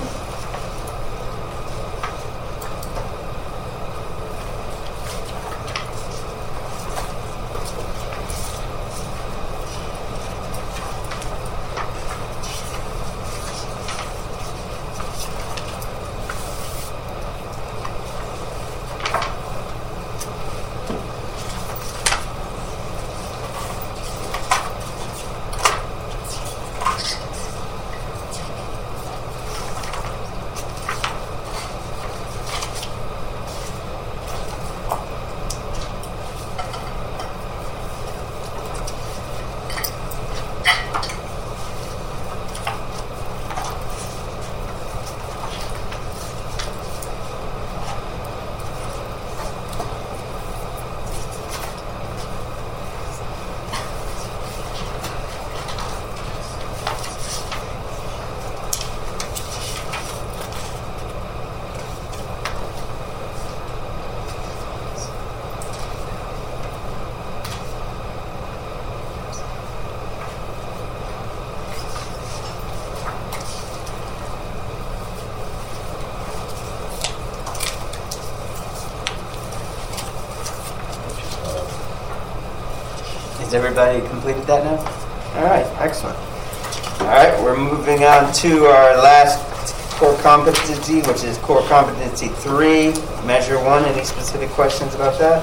Has everybody completed that now? All right, excellent. All right, we're moving on to our last core competency, which is core competency 3, measure 1. Any specific questions about that?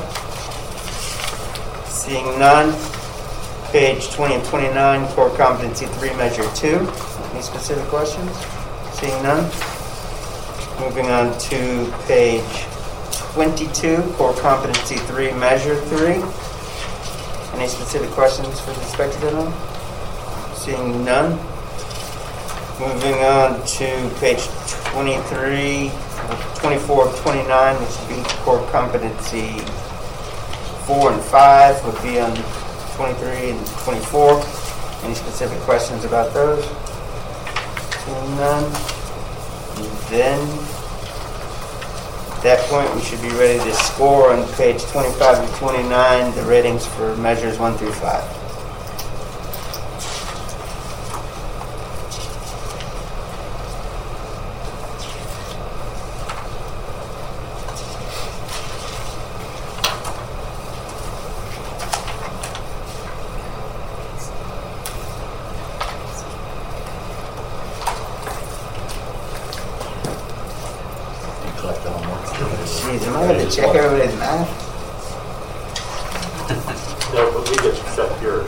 Seeing none. Page 20 and 29, core competency 3, measure 2. Any specific questions? Seeing none. Moving on to page 22, core competency 3, measure 3. Any specific questions for the Inspector General? Seeing none. Moving on to page 23, 24 of 29, which would be core competency 4 and 5 would be on 23 and 24. Any specific questions about those? Seeing none. And then, at that point, we should be ready to score on page 25 and 29 the ratings for measures 1 through 5. Jeez, am I going to check everybody's math? No, but we get to check yours.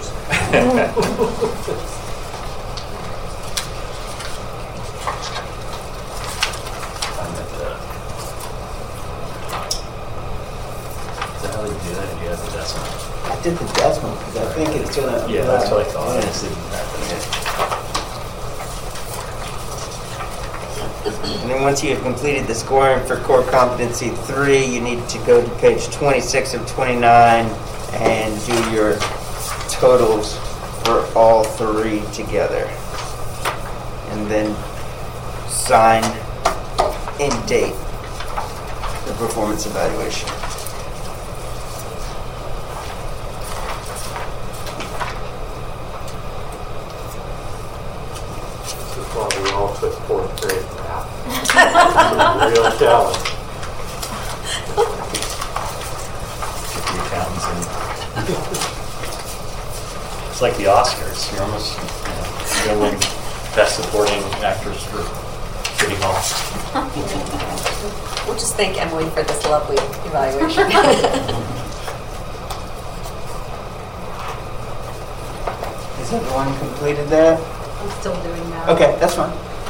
Is that how you do that? You have the decimal? I did the decimal because I think it's going to... Yeah, that's what I thought. Yeah. It's in that. And then once you have completed the scoring for core competency 3, you need to go to page 26 of 29 and do your totals for all 3 together. And then sign and date the performance evaluation. This is why we all took 4th grade math. It's a real challenge. Get the accountants in. It's like the Oscars. You're almost, you're going to win Best Supporting Actress for City Hall. We'll just thank Emily for this lovely evaluation. Has everyone completed that? I'm still doing that. Okay, that's fine.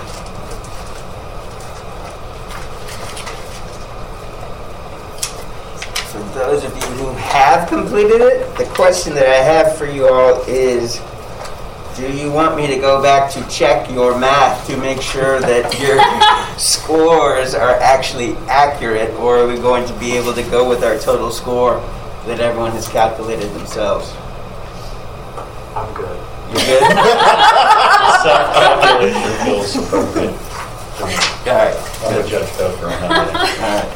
For those of you who have completed it, the question that I have for you all is, do you want me to go back to check your math to make sure that your scores are actually accurate, or are we going to be able to go with our total score that everyone has calculated themselves? I'm good. You good? Self-calculation feels appropriate. All right. I'm a Judge Coker on that. All right.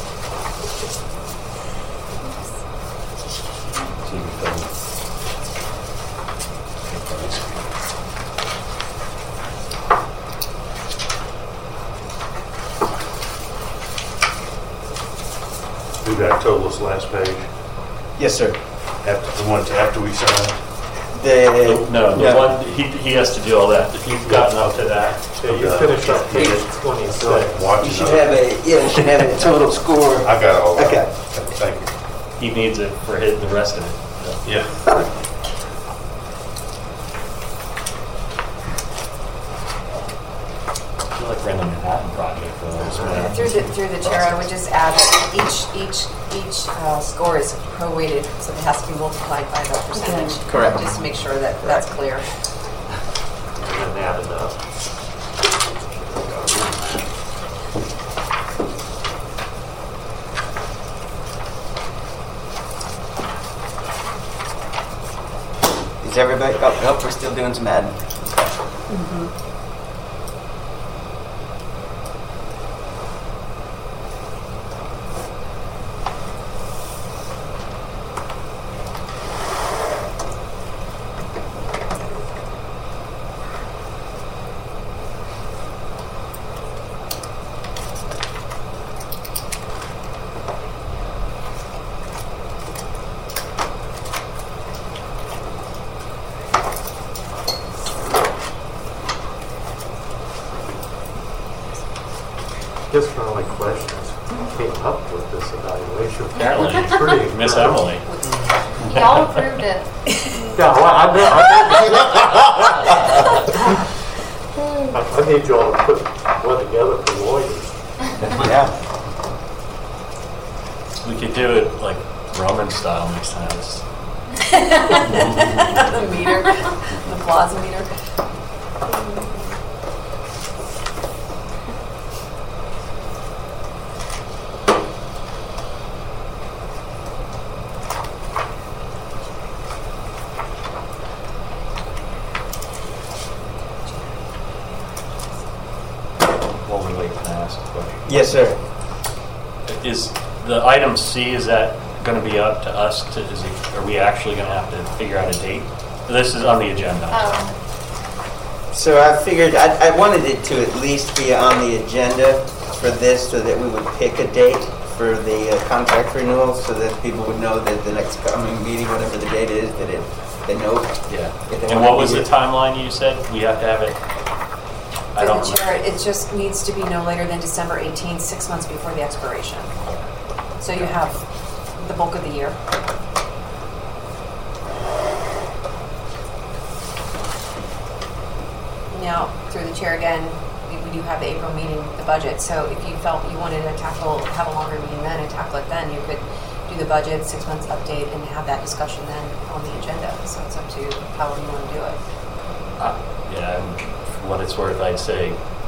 So you can fill in. Do that total this last page, Yes, sir. after the ones after we sign. No, the one, he has to do all that. You've gotten up to that. So you finish up page 26. Watching You should have a total score. I got all that. Okay. Thank you. He needs it for the rest of it. Yeah. I feel like we're in the Manhattan Project for those. Through the chair, I would just add each score is prorated, so it has to be multiplied by the percentage. Correct. Just to make sure that that's clear. And then add it up. Is everybody? Oh, nope, we're still doing some admin. guess my only question is, who came up with this evaluation? Apparently, Pretty Miss Emily. Y'all approved it. Yeah, well, I need you all to put one together for lawyers. Yeah. We could do it like Roman style next time. The meter, the plaza meter. While we wait, can I ask a question? Yes, sir. Is the item C, is that going to be up to us to, are we actually going to have to figure out a date? This is on the agenda. So I figured I wanted it to at least be on the agenda for this so that we would pick a date for the contract renewal so that people would know that the next coming meeting, whatever the date is, that they know. Yeah. if they And want what to was be the here. timeline you said? We have to have it? I Through don't the chair, it just needs to be no later than December 18th, 6 months before the expiration. So you have the bulk of the year. Now, through the chair again, we do have the April meeting, the budget, so if you felt you wanted to have a longer meeting then and tackle it then, you could do the budget, 6 months update, and have that discussion then on the agenda. So it's up to you however you want to do it. Yeah, and for what it's worth, I'd say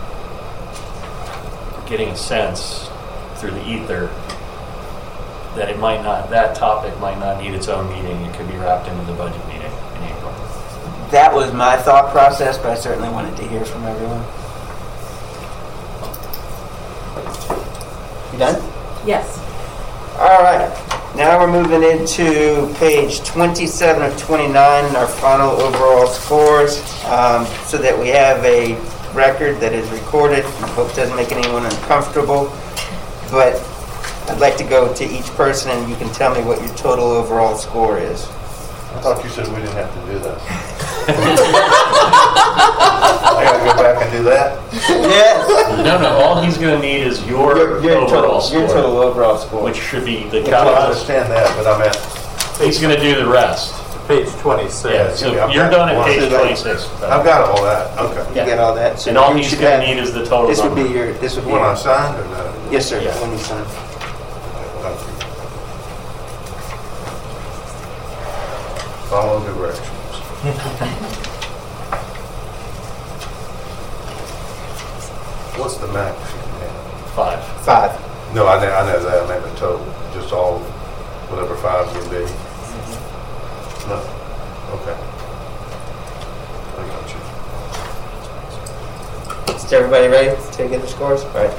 getting a sense through the ether that it might not, that topic might not need its own meeting. It could be wrapped into the budget meeting in April. That was my thought process, but I certainly wanted to hear from everyone. You done? Yes. All right. Now we're moving into page 27 of 29, our final overall scores, so that we have a record that is recorded. I hope it doesn't make anyone uncomfortable. But I'd like to go to each person and you can tell me what your total overall score is. I thought you said we didn't have to do that. I gotta go back and do that? Yes. No, all he's going to need is your overall score. Your total overall score. Which should be the Well, I calculus. understand that, but I meant, He's going to do the rest. Page 26. Yeah, so I've you're got done at one. page 26. I've got all that, okay. You get all that. So And all you he's should going to have- need is the total This would number. be your. This would be. When I Your, signed or no? yes, sir. Yeah. When you sign. Thank you. Follow directions. What's the max you can have? 5. 5. No, I know that. I meant the total. Just all, whatever 5 can be. No. Okay. I got you. Is everybody ready to get the scores? All right.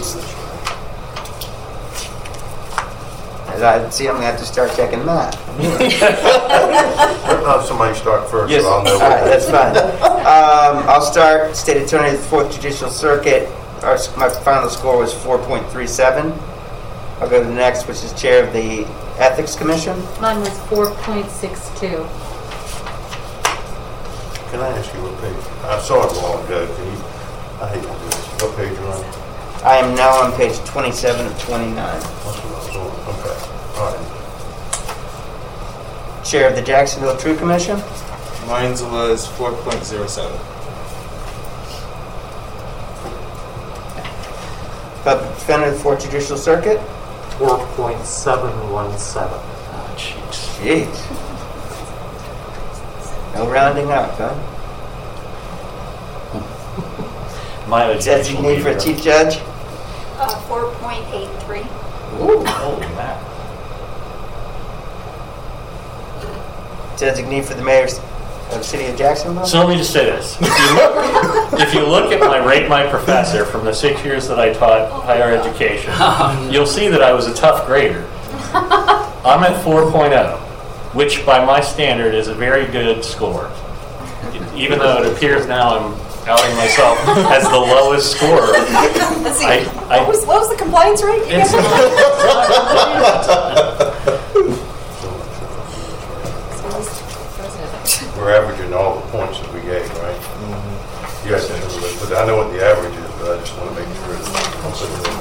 As I see, I'm gonna have to start checking math. Somebody start first, Yes. so I'll know. All right, that's fine. I'll start. State Attorney of the 4th Judicial Circuit. My final score was 4.37. I'll go to the next, which is Chair of the Ethics Commission. Mine was 4.62. Can I ask you what page? I saw it a while ago. Can you? I hate to do this. What page are you on? I am now on page 27 of 29. That's what I was on. Okay. All right. Chair of the Jacksonville True Commission. Mine was 4.07. Public Defender of the 4th Judicial Circuit. 4.717. Oh, jeez. Jeez. No rounding up, huh? Mileage Designate for a Chief Judge. 4.83. Ooh. Holy mackerel. Designate for the Mayor of the City of Jacksonville. So let me just say this. If you look at my Rate My Professor from the 6 years that I taught higher education, you'll see that I was a tough grader. I'm at 4.0, which by my standard is a very good score. Even though it appears now I'm outing myself as the lowest scorer. Let's see. What was the compliance rate? It's We're averaging all the points that we gave, right? Mm-hmm. Yes, but I know what the average is, but I just want to make sure.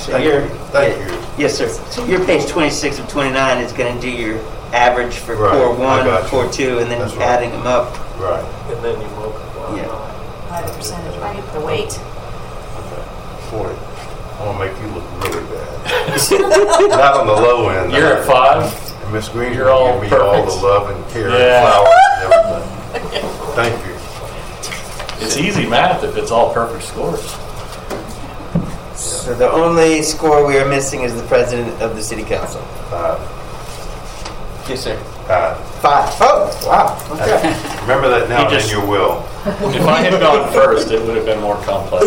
So Thank your you. Thank you. Yes, sir. So your page 26 of 29 is going to do your average for Right, core I 1, got you. core 2, and then That's right. adding them up. Right. And then you multiply Yeah. By the percentage, right? The weight. Okay. 40. I'm gonna make you look really bad. Not on the low end. You're at 5? And Miss Green, You're all give me all perfect. the love and care Yeah. and flowers and everything. Thank you. It's easy math if it's all perfect scores. So the only score we are missing is the president of the city council. 5. Yes, sir. 5. 5. Oh, wow. Okay. Remember that now He and in just- your will. If I had gone first, it would have been more complex.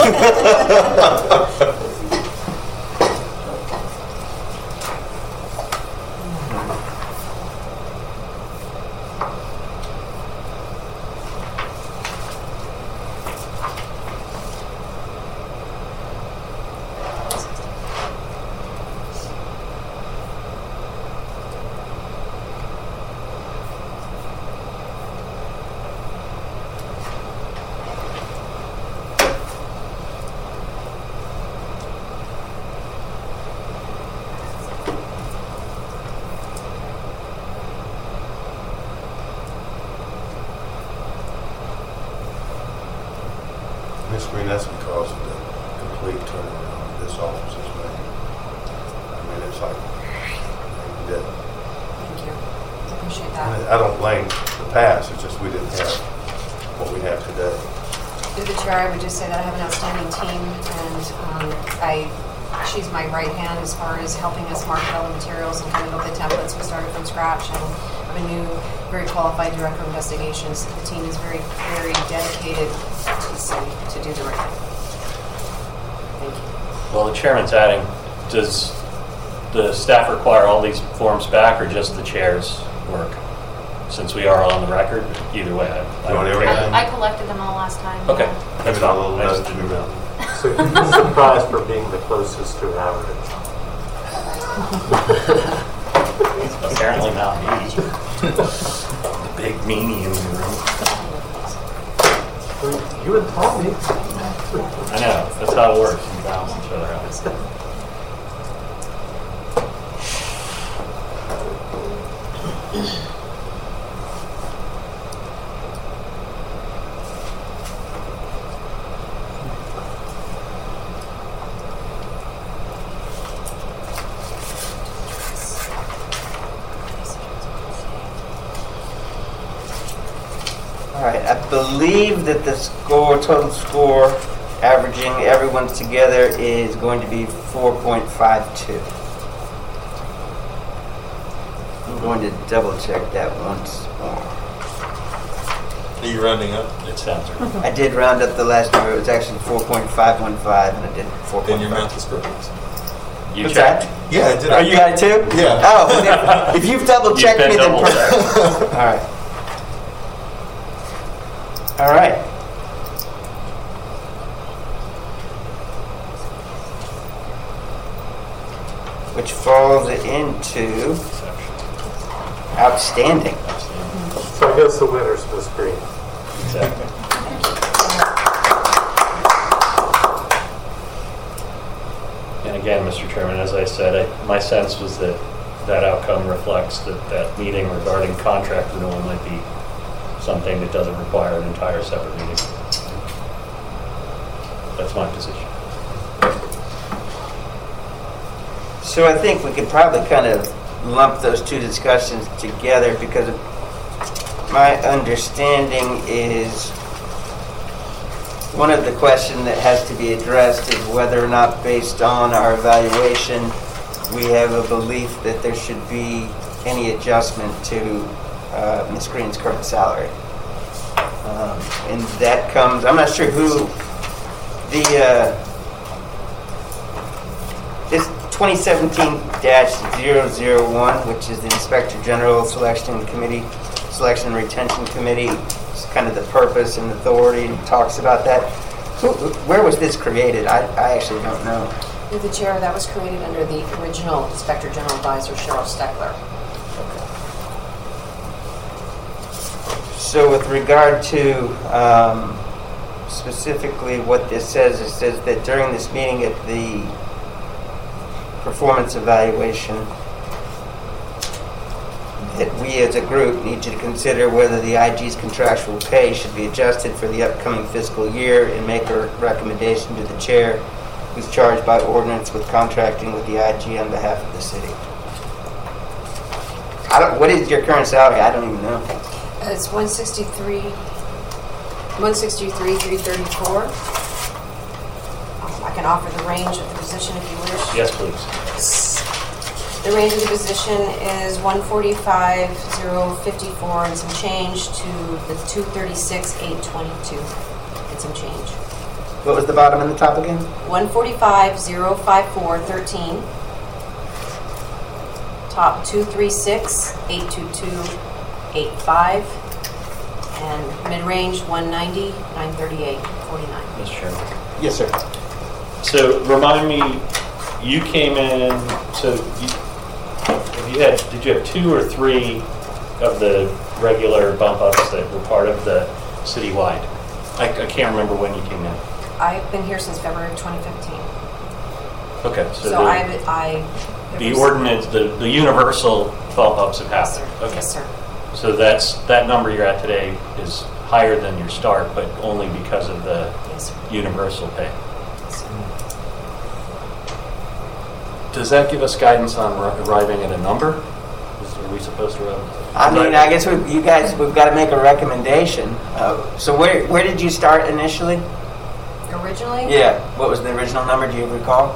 Miss Green, that's because of the complete turnaround this office has made. I mean, it's like, that. Thank you. I appreciate that. I don't blame the past, it's just we didn't have what we have today. Through the chair, I would just say that I have an outstanding team, and she's my right hand as far as helping us market all the materials and coming up with the templates. We started from scratch, and I have a new, very qualified director of investigations. The team is very, very dedicated to the city to do the right thing. Thank you. Well, the chairman's adding, does the staff require all these forms back or just the chair's work? Since we are on the record, either way. You want everything? I collected them all last time. Okay, Give that's it a fine. little I just nudge didn't to know. So you're surprised for being the closest to average. Apparently not me. Big meanie in the room. You and Tommy. I know, that's how it works. You balance each other out. All right. I believe that the total score, averaging everyone's together, is going to be 4.52. I'm going to double check that once more. Are you rounding up? It sounds right. I did round up the last number. It was actually 4.515, and I did 4.5. Then your math is perfect. You What's checked? that? Yeah, I did. Oh, you got it too? Yeah. Oh, well, if you've double checked You've me, been then double perfect. All right. All right. Which falls into outstanding. So I guess the winner's Miss Green. Exactly. And again, Mr. Chairman, as I said, my sense was that that outcome reflects that that meeting regarding contract renewal might be something that doesn't require an entire separate meeting. That's my position. So I think we could probably kind of lump those two discussions together because my understanding is one of the questions that has to be addressed is whether or not, based on our evaluation, we have a belief that there should be any adjustment to Ms. Green's current salary. And that comes, I'm not sure who this 2017-001, which is the Inspector General Selection and Retention Committee, is kind of the purpose and authority, and talks about that. Where was this created? I actually don't know. Through the chair, that was created under the original Inspector General Advisor, Cheryl Steckler. So with regard to specifically what this says, it says that during this meeting at the performance evaluation, that we as a group need to consider whether the IG's contractual pay should be adjusted for the upcoming fiscal year and make a recommendation to the chair, who's charged by ordinance with contracting with the IG on behalf of the city. What is your current salary? I don't even know. It's 163,334. I can offer the range of the position if you wish. Yes, please. The range of the position is 145,054 and some change to the 236,822 and some change. What was the bottom and the top again? 145,054.13. Top 236,822.85. And mid-range 190,938.49. Mr. Chairman. Yes, sir. So remind me, you came in, so did you have 2 or 3 of the regular bump ups that were part of the citywide? I can't remember when you came in. I've been here since February of 2015. Okay, so the ordinance, the universal bump ups have happened. Okay. Yes, sir. So that number you're at today is higher than your start, but only because of the universal pay. Yes, sir. Does that give us guidance on arriving at a number? Are we supposed to? I mean, I guess we've got to make a recommendation. So where did you start initially? Originally? Yeah. What was the original number? Do you recall?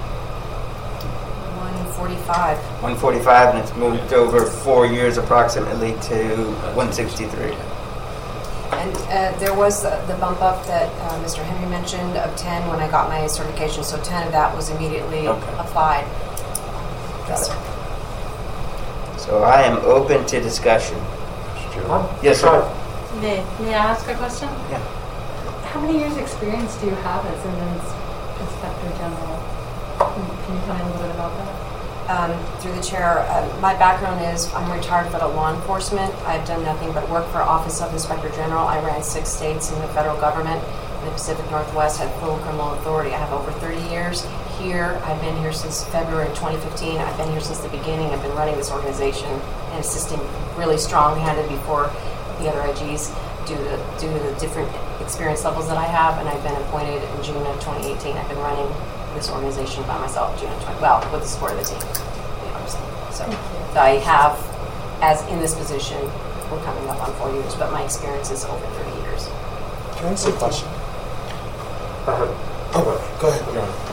145. 145, and it's moved over 4 years approximately to 163. And there was the bump up that Mr. Henry mentioned of 10 when I got my certification. So 10 of that was immediately applied. Got it. So I am open to discussion. Yes, sir. May I ask a question? Yeah. How many years experience do you have as an Inspector General? Can you tell me a little bit about that? Through the chair, my background is I'm retired federal law enforcement. I've done nothing but work for Office of Inspector General. I ran 6 states in the federal government. In the Pacific Northwest, had full criminal authority. I have over 30 years here. I've been here since February 2015. I've been here since the beginning. I've been running this organization and assisting really strong-handed before the other IGs due to the different experience levels that I have. And I've been appointed in June of 2018. I've been running this organization by myself, June of 20, well, with the support of the team. So I have, as in this position, we're coming up on 4 years, but my experience is over 30 years. Can I ask a question? I Go ahead.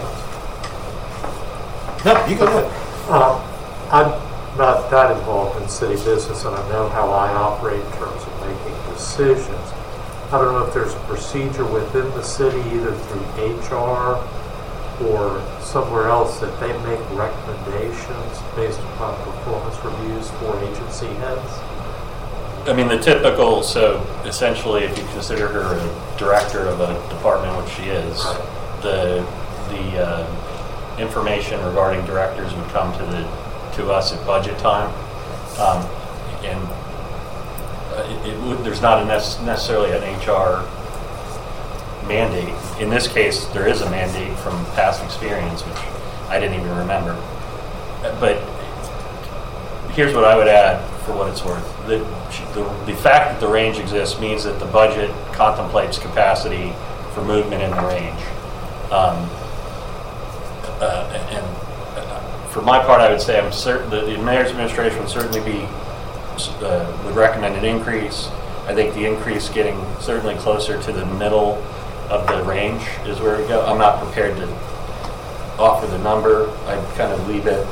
No, you go ahead. I'm not that involved in city business, and I know how I operate in terms of making decisions. I don't know if there's a procedure within the city, either through HR or somewhere else, that they make recommendations based upon performance reviews for agency heads. I mean, the typical, so essentially if you consider her a director of a department, which she is, the information regarding directors would come to us at budget time. And there's not necessarily an HR mandate. In this case, there is a mandate from past experience, which I didn't even remember. But here's what I would add for what it's worth. The fact that the range exists means that the budget contemplates capacity for movement in the range. And for my part, I would say I'm certain that the mayor's administration would certainly would recommend an increase. I think the increase getting certainly closer to the middle of the range is where we go. I'm not prepared to offer the number. I'd kind of leave it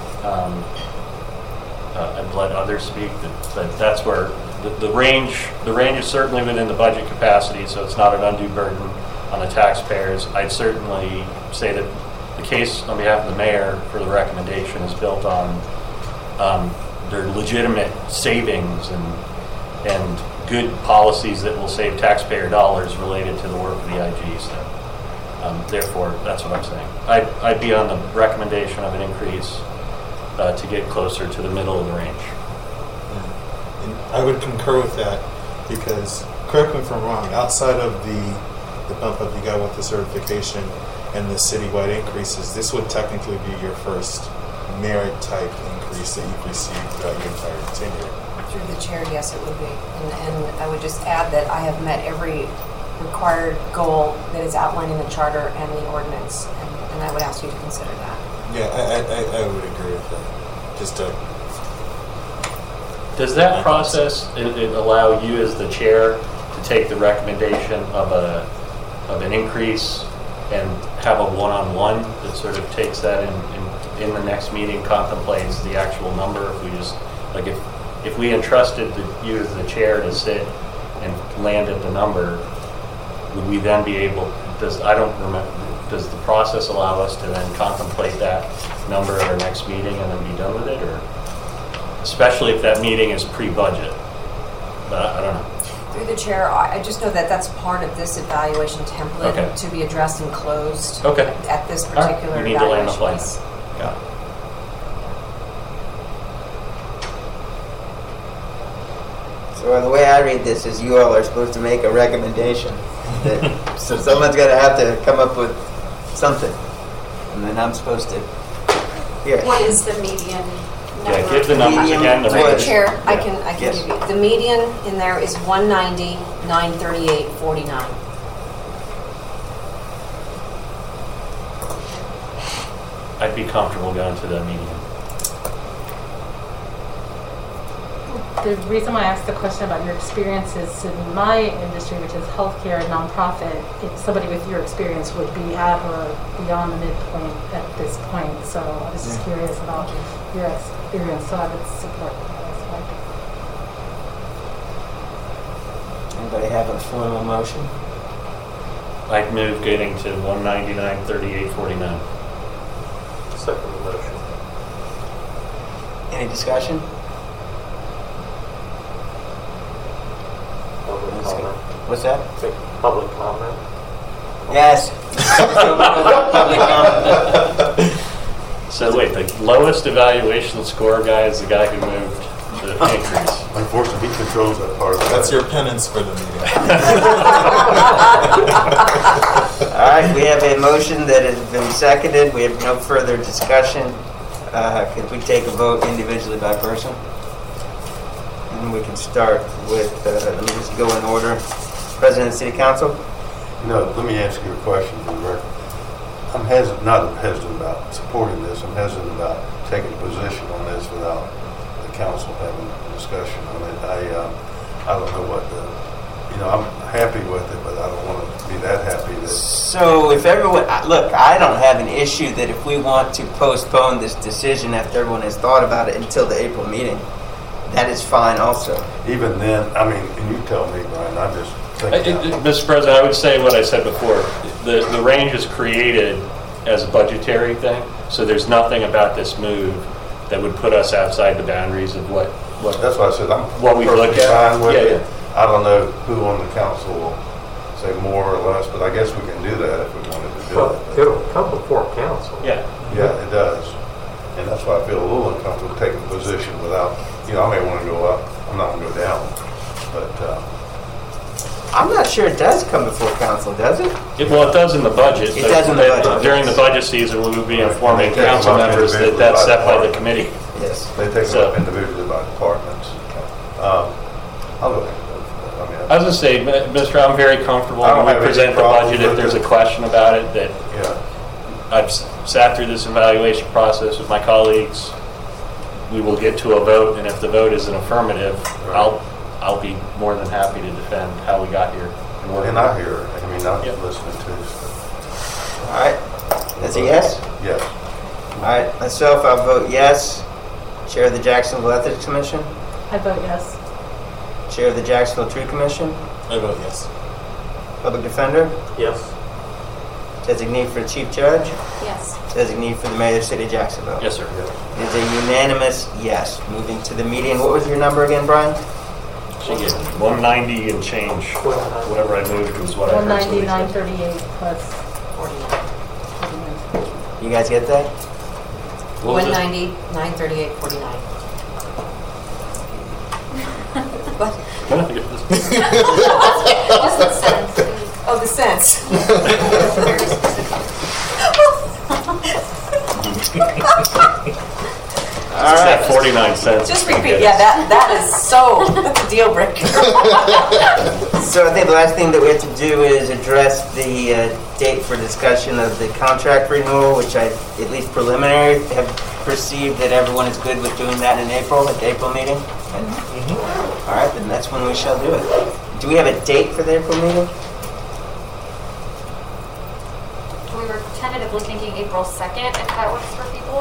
and let others speak. But that's where the range is certainly within the budget capacity, so it's not an undue burden on the taxpayers. I'd certainly say that the case on behalf of the mayor for the recommendation is built on their legitimate savings and good policies that will save taxpayer dollars related to the work of the IG. So, therefore, that's what I'm saying. I'd be on the recommendation of an increase to get closer to the middle of the range. And I would concur with that because, correct me if I'm wrong, outside of the bump up you got with the certification and the citywide increases, this would technically be your first merit type increase that you've received throughout your entire tenure? Through the chair, yes, it would be. And I would just add that I have met every required goal that is outlined in the charter and the ordinance, and I would ask you to consider that. Yeah, I would agree with that. Just to Does that process it allow you as the chair to take the recommendation of an increase and have a one-on-one that sort of takes that in the next meeting, contemplates the actual number? If we just, like, if we entrusted you as the chair to sit and land at the number, would we then be able, does the process allow us to then contemplate that number at our next meeting and then be done with it, or especially if that meeting is pre-budget? But I don't know. Through the chair, I just know that that's part of this evaluation template Okay. to be addressed and closed Okay. at this All right. particular You need to land the evaluation plane. piece. Yeah. So the way I read this is you all are supposed to make a recommendation. So someone's going to have to come up with something. And then I'm supposed to hear it. What is the median number? Yeah, give the numbers Medium again. was- Through the chair, I Yeah. can Yes. give you, the median in there is 190, 938, 49. I'd be comfortable going to the median. The reason why I asked the question about your experiences in my industry, which is healthcare and nonprofit, if somebody with your experience would be at or beyond the midpoint at this point. So I was just curious about your experience, so I would support that as well. Anybody have a formal motion? I'd move getting to 199, 38, 49. Second motion. Any discussion? Public comment. What's that? Take public comment. Yes. Public comment. So wait, the lowest evaluation score guy is the guy who moved the increase. Unfortunately, he controls that part of it. That's your penance for the meeting. All right, we have a motion that has been seconded. We have no further discussion. Could we take a vote individually by person? And we can start with, let me just go in order. President of the City Council? No, let me ask you a question for the record. I'm not hesitant about supporting this. I'm hesitant about taking a position on this without the council having a discussion on it. I don't know what I'm happy with it, but I don't want to be that happy that. So if everyone, look, I don't have an issue that if we want to postpone this decision after everyone has thought about it until the April meeting, that is fine also. Even then, I mean, and you tell me, Brian, I'm just thinking. Mr. President, I would say what I said before. The range is created as a budgetary thing, so there's nothing about this move that would put us outside the boundaries of what That's why I said I'm what we look perfectly at. fine with Yeah, it. I don't know who on the council will say more or less, but I guess we can do that if we wanted to do Well, it. it'll come before council. Yeah. Yeah, it does. And that's why I feel a little uncomfortable taking a position without, I may want to go up. I'm not going to go down. But I'm not sure it does come before council, does it? Well, it does in the budget. It but does in the budget. During the budget season, we would be informing They take council them up members that individually that's by set by the department. committee. Yes. they take So- them up individually by departments. I'll go ahead. I was going to say, Mr. I'm very comfortable I don't when have we any present the problem budget. If with there's a it. question about it, that Yeah. I've sat through this evaluation process with my colleagues. We will get to a vote, and if the vote is an affirmative, Right. I'll be more than happy to defend how we got here. work And with I it. hear it. I mean, I'm Yep. listening to it. All right. That's a yes? Yes. All right. Myself, I'll vote yes. Chair of the Jacksonville Ethics Commission? I vote yes. Chair of the Jacksonville Tree Commission? I vote yes. Public Defender? Yes. Designee for the Chief Judge? Yes. Designee for the Mayor of the City of Jacksonville? Yes, sir. Yes. It is a unanimous yes. Moving to the median. What was your number again, Brian? She gets 190 and change. Whatever I moved was what I heard. 190, somebody say. 938 plus 49. You guys get that? What was it? 190, 938, 49. What? Just the sense. Oh, the cents. All right. Except 49 cents. Just repeat, yeah, that is so, that's a deal breaker. So I think the last thing that we have to do is address the date for discussion of the contract renewal, which I, at least preliminary, have perceived that everyone is good with doing that in April, at the April meeting. All right, then that's when we shall do it. Do we have a date for the April meeting? We were tentatively thinking April 2nd, if that works for people.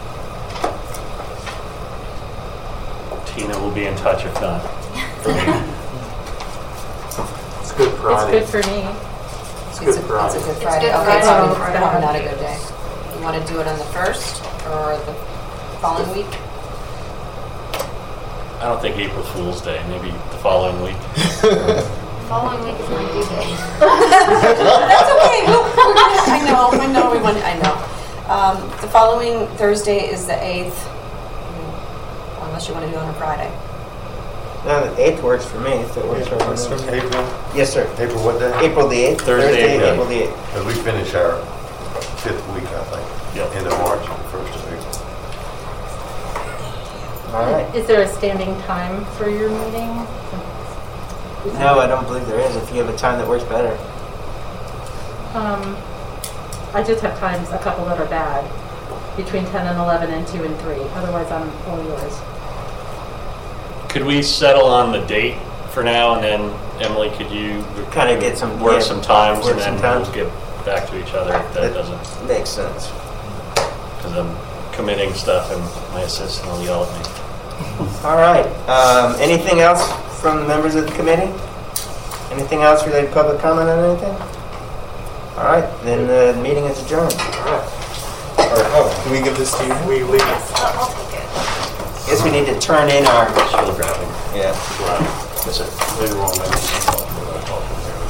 Tina will be in touch if not. It's Good It's Friday. good for me. It's Good a Friday. Good Friday. Good Okay, Friday. so probably not a good day. You want to do it on the 1st or the following week? I don't think April Fool's Day, maybe the following week. Following week is my due date. That's okay. I know. The following Thursday is the 8th, unless you want to do it on a Friday. No, the 8th works for me, if it works for everyone else. April, Yes, sir. April what day? April the 8th? Thursday, yeah. April the 8th. Because we finish our 5th week, I think. Yep. End of March and 1st of April. All right. Is there a standing time for your meeting? No, I don't believe there is. If you have a time that works better. I just have times, a couple that are bad, between 10 and 11 and 2 and 3. Otherwise, I'm all yours. Could we settle on the date for now, and then Emily, could you Kind of get some work some times, work and then some times. we'll get back to each other if that doesn't, Makes sense. because I'm committing stuff and my assistant will yell at me. All right. Anything else from the members of the committee? Anything else related to public comment on anything? All right. Then the meeting is adjourned. Can we give this to you? We leave. Yes, I'll take it. Guess we need to turn in our. Shield grabbing. Yeah. That's it. Later on, maybe.